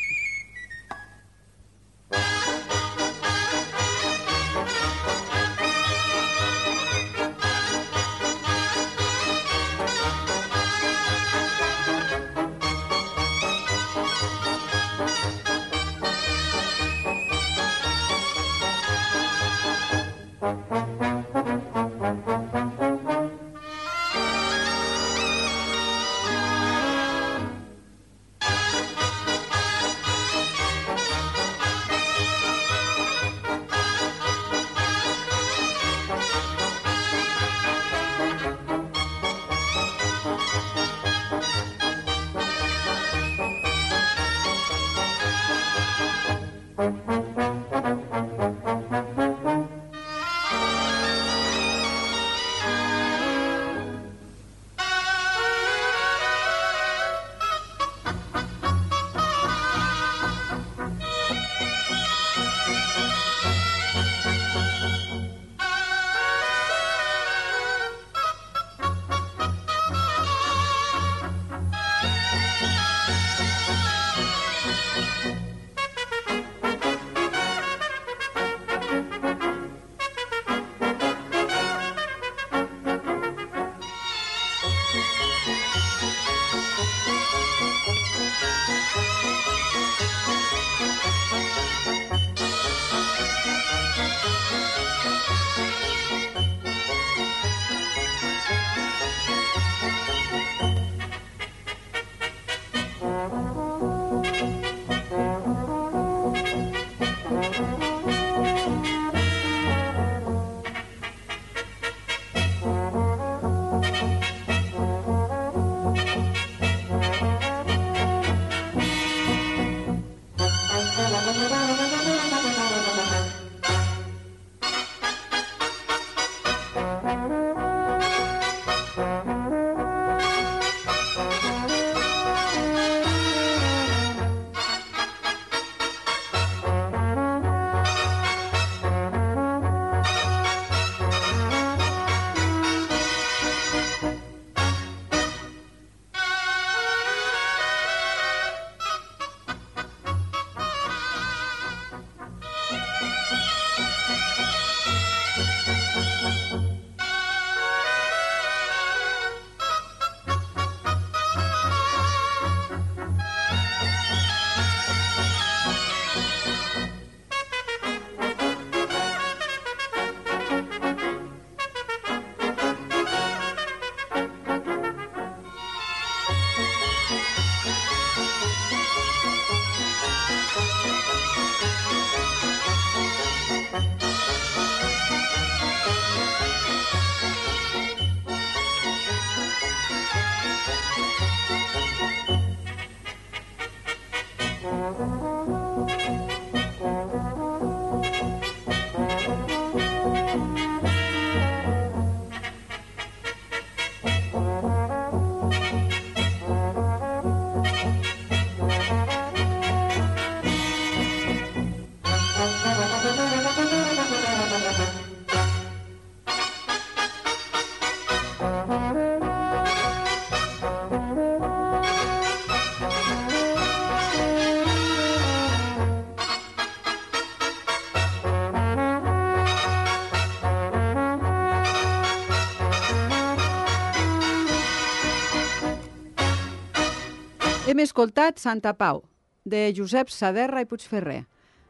Hem escoltat Santa Pau, de Josep Saderra i Puigferrer,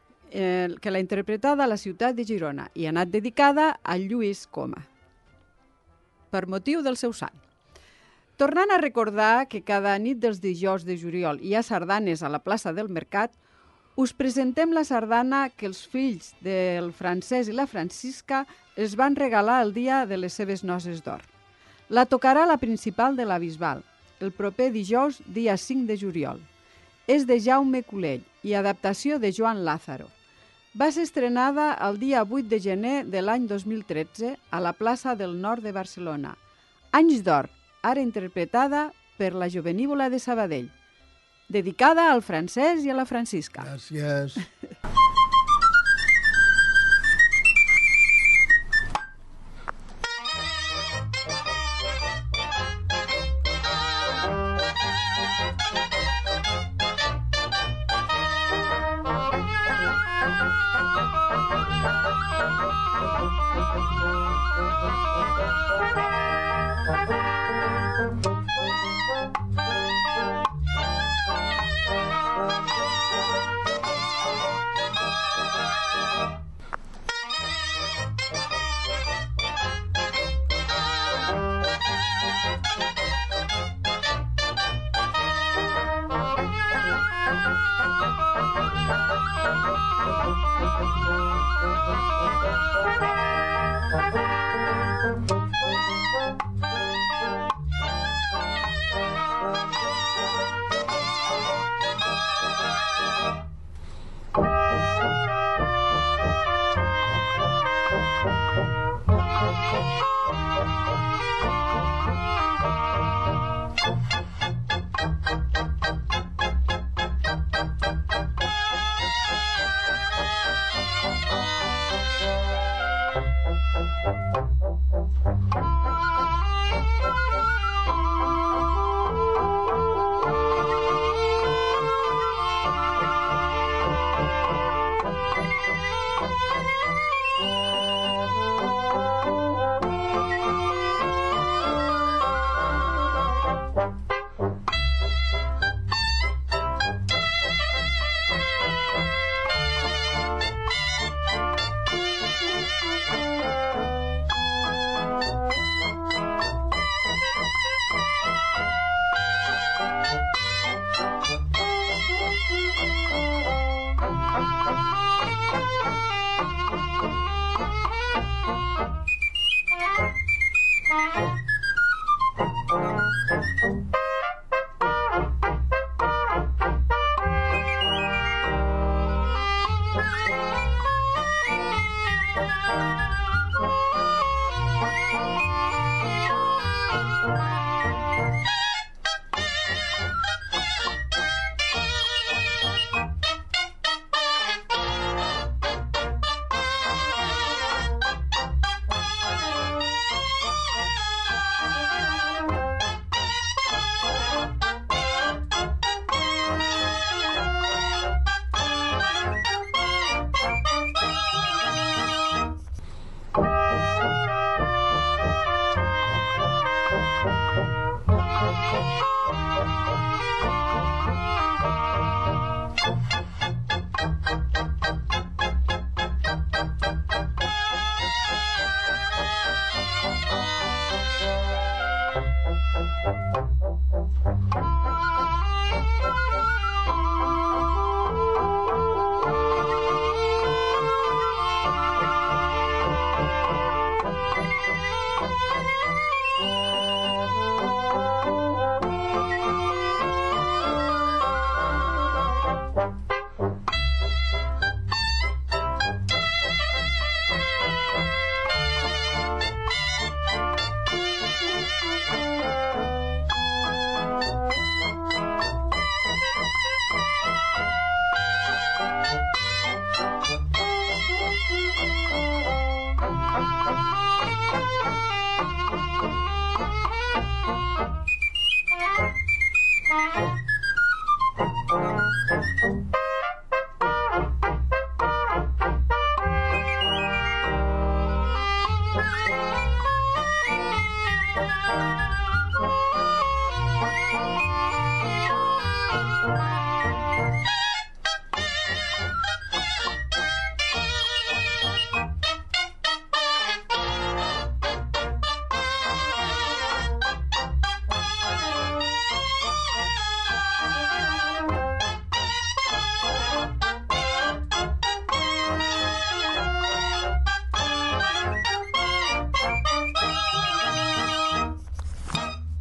que l'ha interpretada a la ciutat de Girona i ha anat dedicada a Lluís Coma, per motiu del seu sant. Tornant a recordar que cada nit dels dijous de juliol hi ha sardanes a la plaça del Mercat, Us presentem la sardana que els fills del Francesc i la Francisca es van regalar el dia de les seves noces d'or. La tocarà la principal de la Bisbal, el proper dijous, dia 5 de juliol. És de Jaume Culell i adaptació de Joan Lázaro. Va ser estrenada el dia 8 de gener de l'any 2013 a la plaça del Nord de Barcelona. Anys d'or, ara interpretada per la Jovenívola de Sabadell. Dedicada al Francesc i a la Francisca. Gràcies.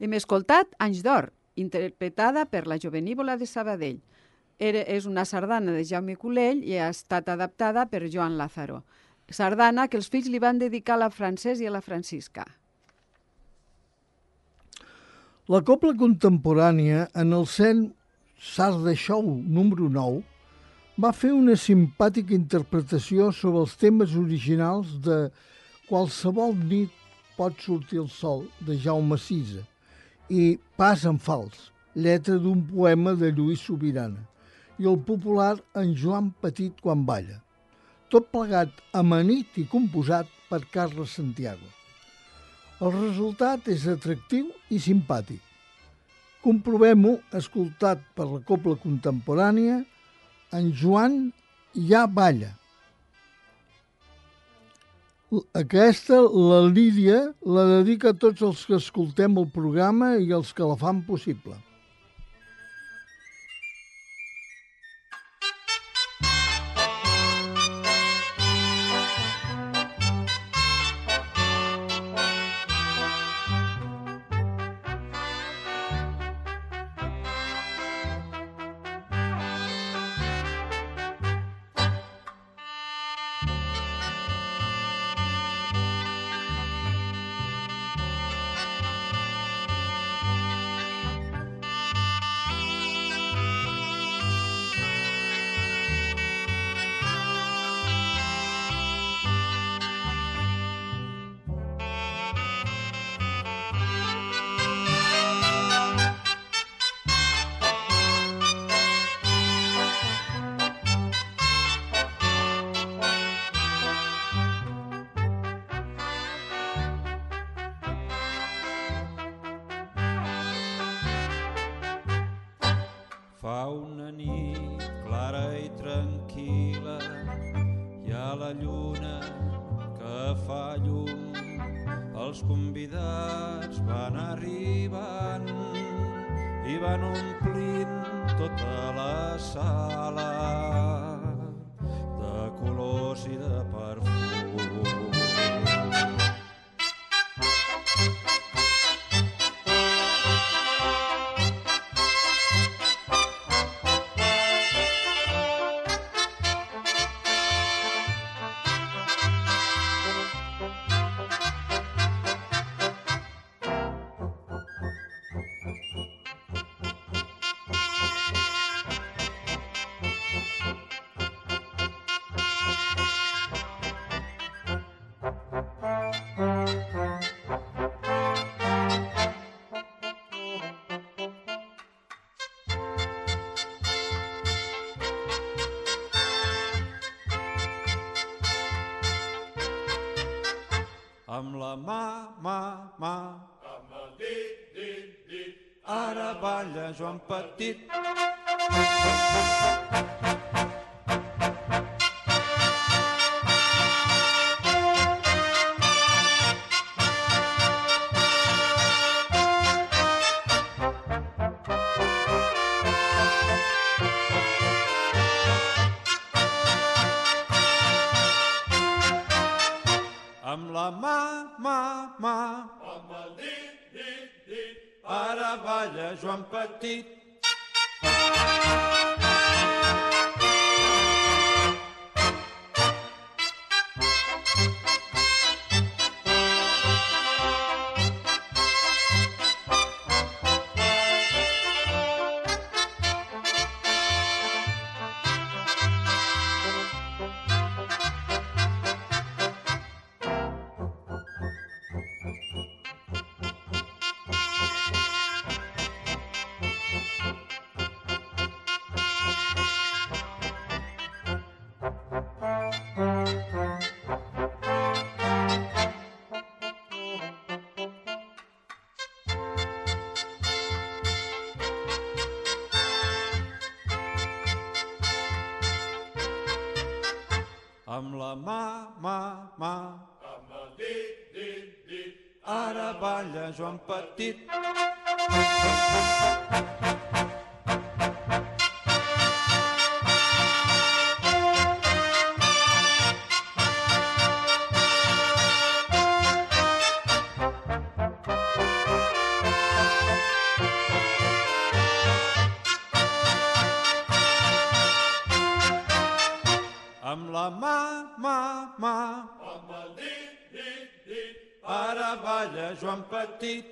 Hem escoltat Anys d'Or, interpretada per la Jovenívola de Sabadell. És una sardana de Jaume Culell i ha estat adaptada per Joan Lázaro. Sardana que els fills li van dedicar a la Francesc i a la Francisca. La cobla contemporània, en el Sarda Show número 9, va fer una simpàtica interpretació sobre els temes originals de Qualsevol nit pot sortir el sol, de Jaume Sisa, i Pas en fals, lletra d'un poema de Lluís Sobirana, i el popular En Joan Petit quan balla. Tot plegat amanit i composat per Carles Santiago. El resultat és atractiu i simpàtic. Comprovem-ho escoltat per la cobla contemporània En Joan ja balla. Aquesta, la Lídia, la dedica a tots els que escoltem el programa i els que la fan possible. Fa una nit clara i tranquil·la, hi ha la lluna que fa llum, els convidats van arribant i van omplint tota la sala de colors i de perfum. Amb la mà, amb el dit, ara balla Joan Petit. Amb la mà, amb el dit, ara balla Joan Petit. Amb la mà, amb el dit, ara balla Joan Petit. la mà, mà. Amb el dit. Ara balla Joan Petit.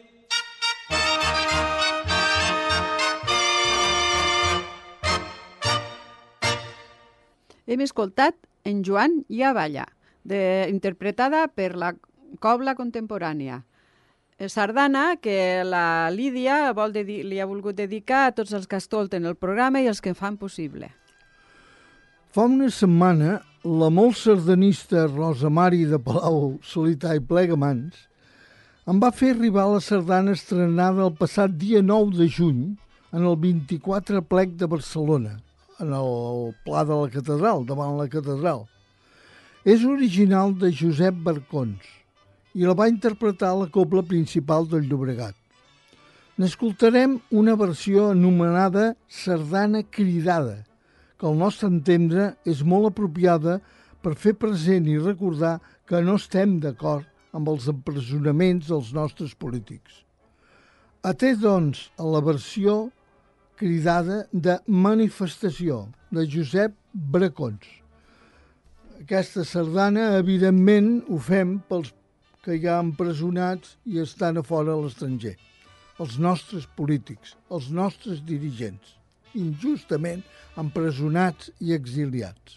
Hem escoltat En Joan ja balla, interpretada per la Cobla Contemporània. Sardana que la Lídia li ha volgut dedicar a tots els que escolten el programa i els que fan possible. Fa una setmana, la molt sardanista Rosa Mari de Palau, Solità i Plegamans em va fer arribar la sardana estrenada el passat dia 9 de juny en el 24 plec de Barcelona, en el Pla de la Catedral, davant la catedral. És original de Josep Barcons i la va interpretar la Cobla Principal del Llobregat. N'escoltarem una versió anomenada Sardana Cridada, que al nostre entendre és molt apropiada per fer present i recordar que no estem d'acord amb els empresonaments dels nostres polítics. Atès, doncs, a la versió cridada de Manifestació, de Josep Bracons. Aquesta sardana, evidentment, ho fem pels que hi ha empresonats i estan a fora a l'estranger. Els nostres polítics, els nostres dirigents, injustament empresonats i exiliats.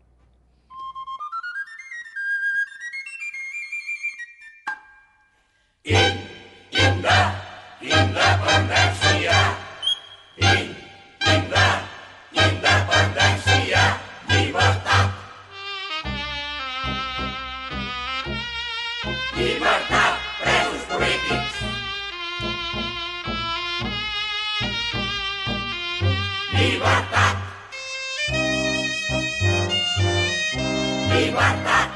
Independència! Independència! Llibertat! Llibertat, presos polítics! Llibertat! Llibertat!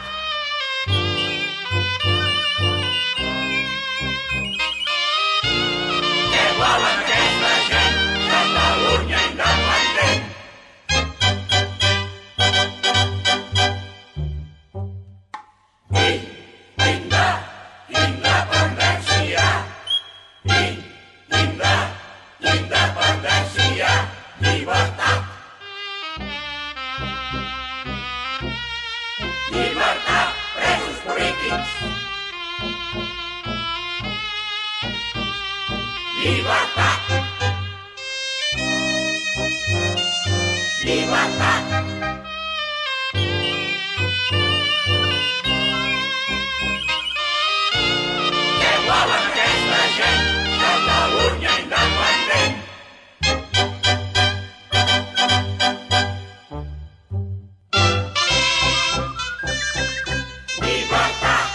Què volen aquesta gent? Catalunya independent! Independència! Independència! Llibertat! Llibertat, presos polítics! Llibertat! Llibertat! Què volen aquesta gent? Catalunya independent! Llibertat!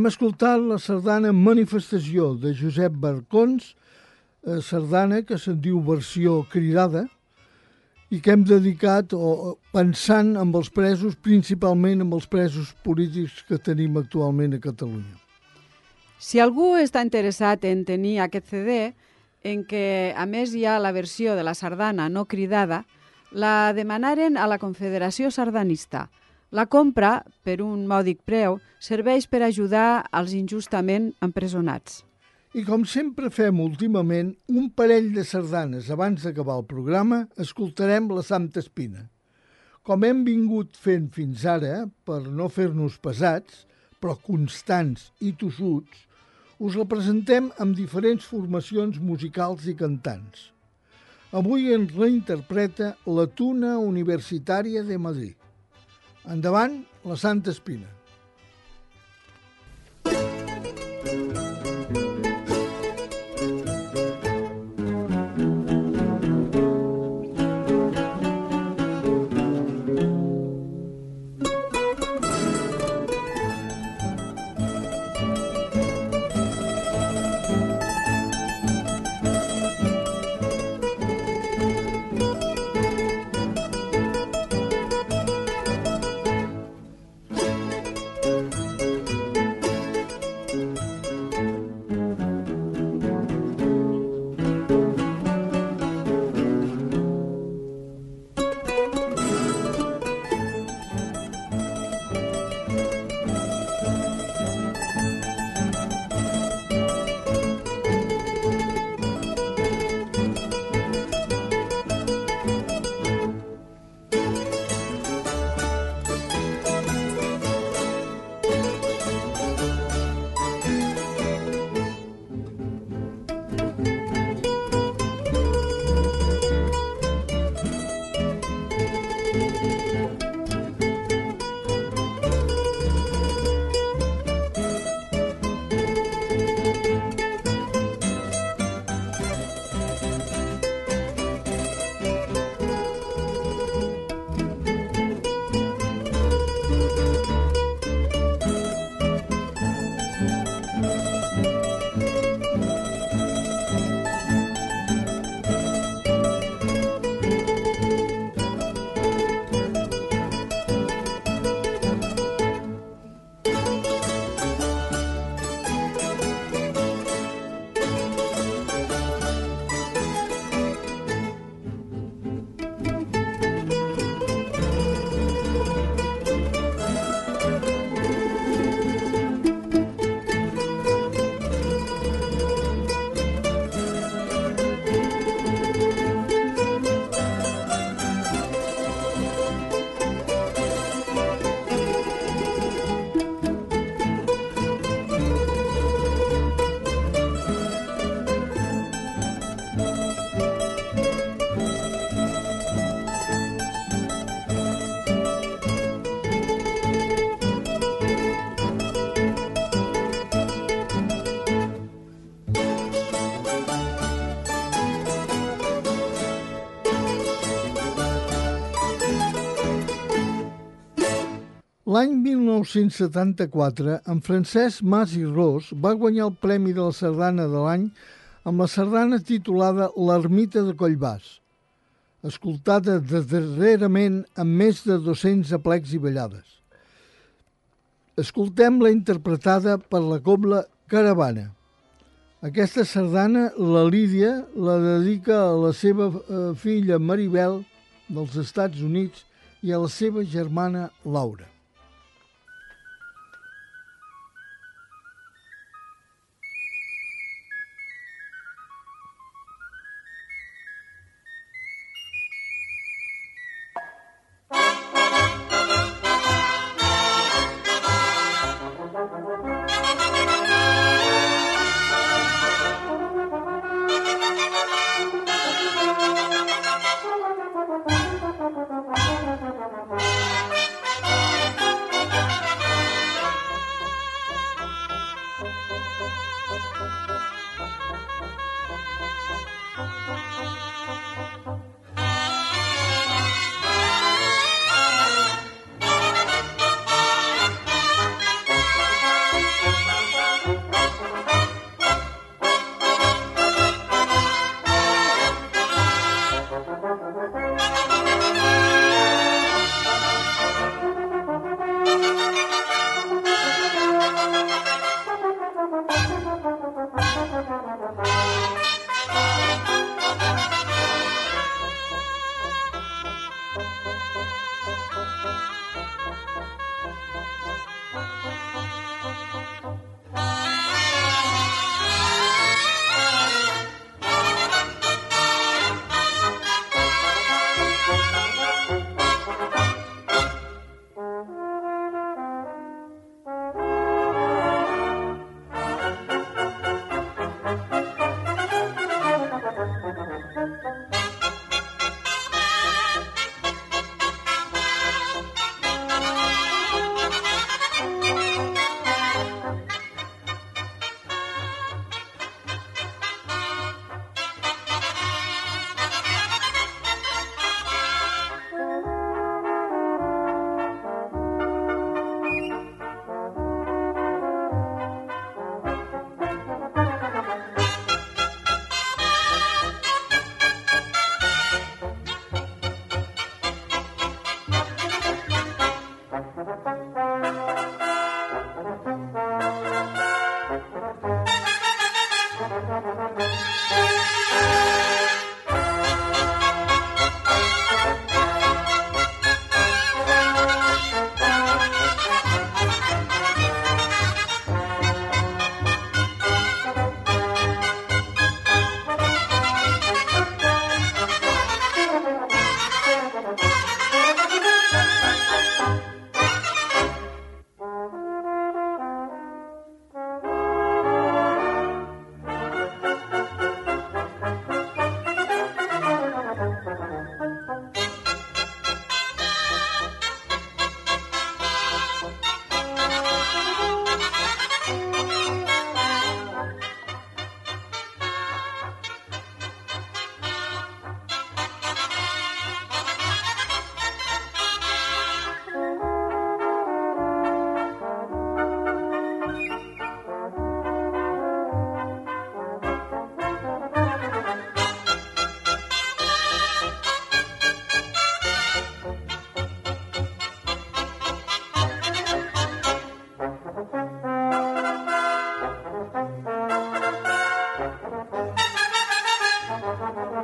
escoltat la sardana Manifestació de Josep Barcons, sardana que se'n diu versió cridada, i que hem dedicat pensant en els presos, principalment en els presos polítics que tenim actualment a Catalunya. Si algú està interessat en tenir aquest CD, en què a més hi ha la versió de la sardana no cridada, la demanaren a la Confederació Sardanista. La compra, per un mòdic preu, serveix per ajudar als injustament empresonats. I com sempre fem últimament, un parell de sardanes abans d'acabar el programa, escoltarem la Santa Espina. Com hem vingut fent fins ara, per no fer-nos pesats, però constants i tossuts, us la presentem amb diferents formacions musicals i cantants. Avui ens reinterpreta la Tuna Universitària de Madrid. Endavant, la Santa Espina. L'any 1974, en Francesc Mas i Ros va guanyar el Premi de la Sardana de l'any amb la sardana titulada L'Ermita de Collbàs, escoltada darrerament amb més de 200 aplecs i ballades. Escoltem-la interpretada per la cobla Caravana. Aquesta sardana, la Lídia la dedica a la seva filla Maribel dels Estats Units i a la seva germana Laura.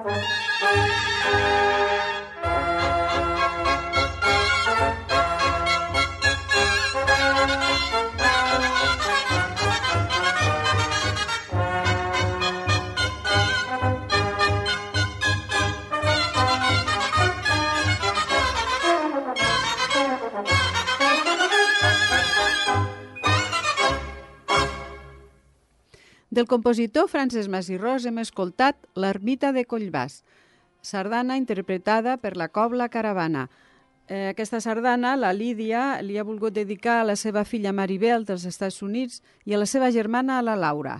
Del compositor Francesc Masirós hem escoltat l'Ermita de Collbàs, sardana interpretada per la Cobla Caravana. Aquesta sardana, la Lídia, li ha volgut dedicar a la seva filla Maribel dels Estats Units i a la seva germana, la Laura.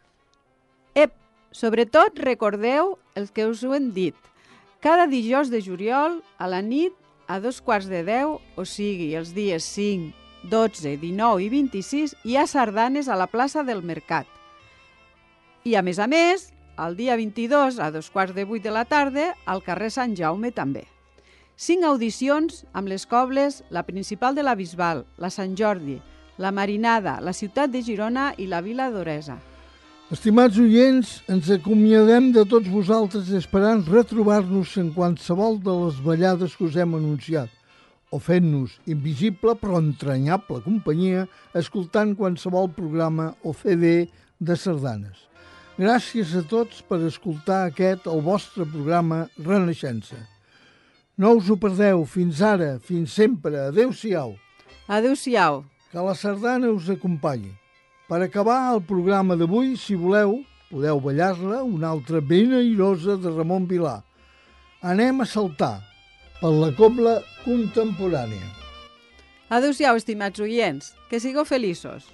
Sobretot recordeu el que us ho hem dit. Cada dijous de juliol, a la nit, a 2:15, o sigui, els dies 5, 12, 19 i 26, hi ha sardanes a la plaça del Mercat. I, a més, el dia 22, a 7:15 de la tarda, al carrer Sant Jaume també. 5 audicions amb les cobles, la principal de la Bisbal, la Sant Jordi, la Marinada, la ciutat de Girona i la Vila d'Oresa. Estimats oients, ens acomiadem de tots vosaltres esperant retrobar-nos en qualsevol de les ballades que us hem anunciat, o fent-nos invisible però entranyable companyia escoltant qualsevol programa o CD de sardanes. Gràcies a tots per escoltar aquest, el vostre programa Renaixença. No us ho perdeu. Fins ara, fins sempre. Adéu-siau. Adéu-siau. Que la sardana us acompanyi. Per acabar el programa d'avui, si voleu, podeu ballar-la una altra ben airosa de Ramon Vilà. Anem a saltar per la cobla contemporània. Adéu-siau, estimats oients. Que sigueu feliços.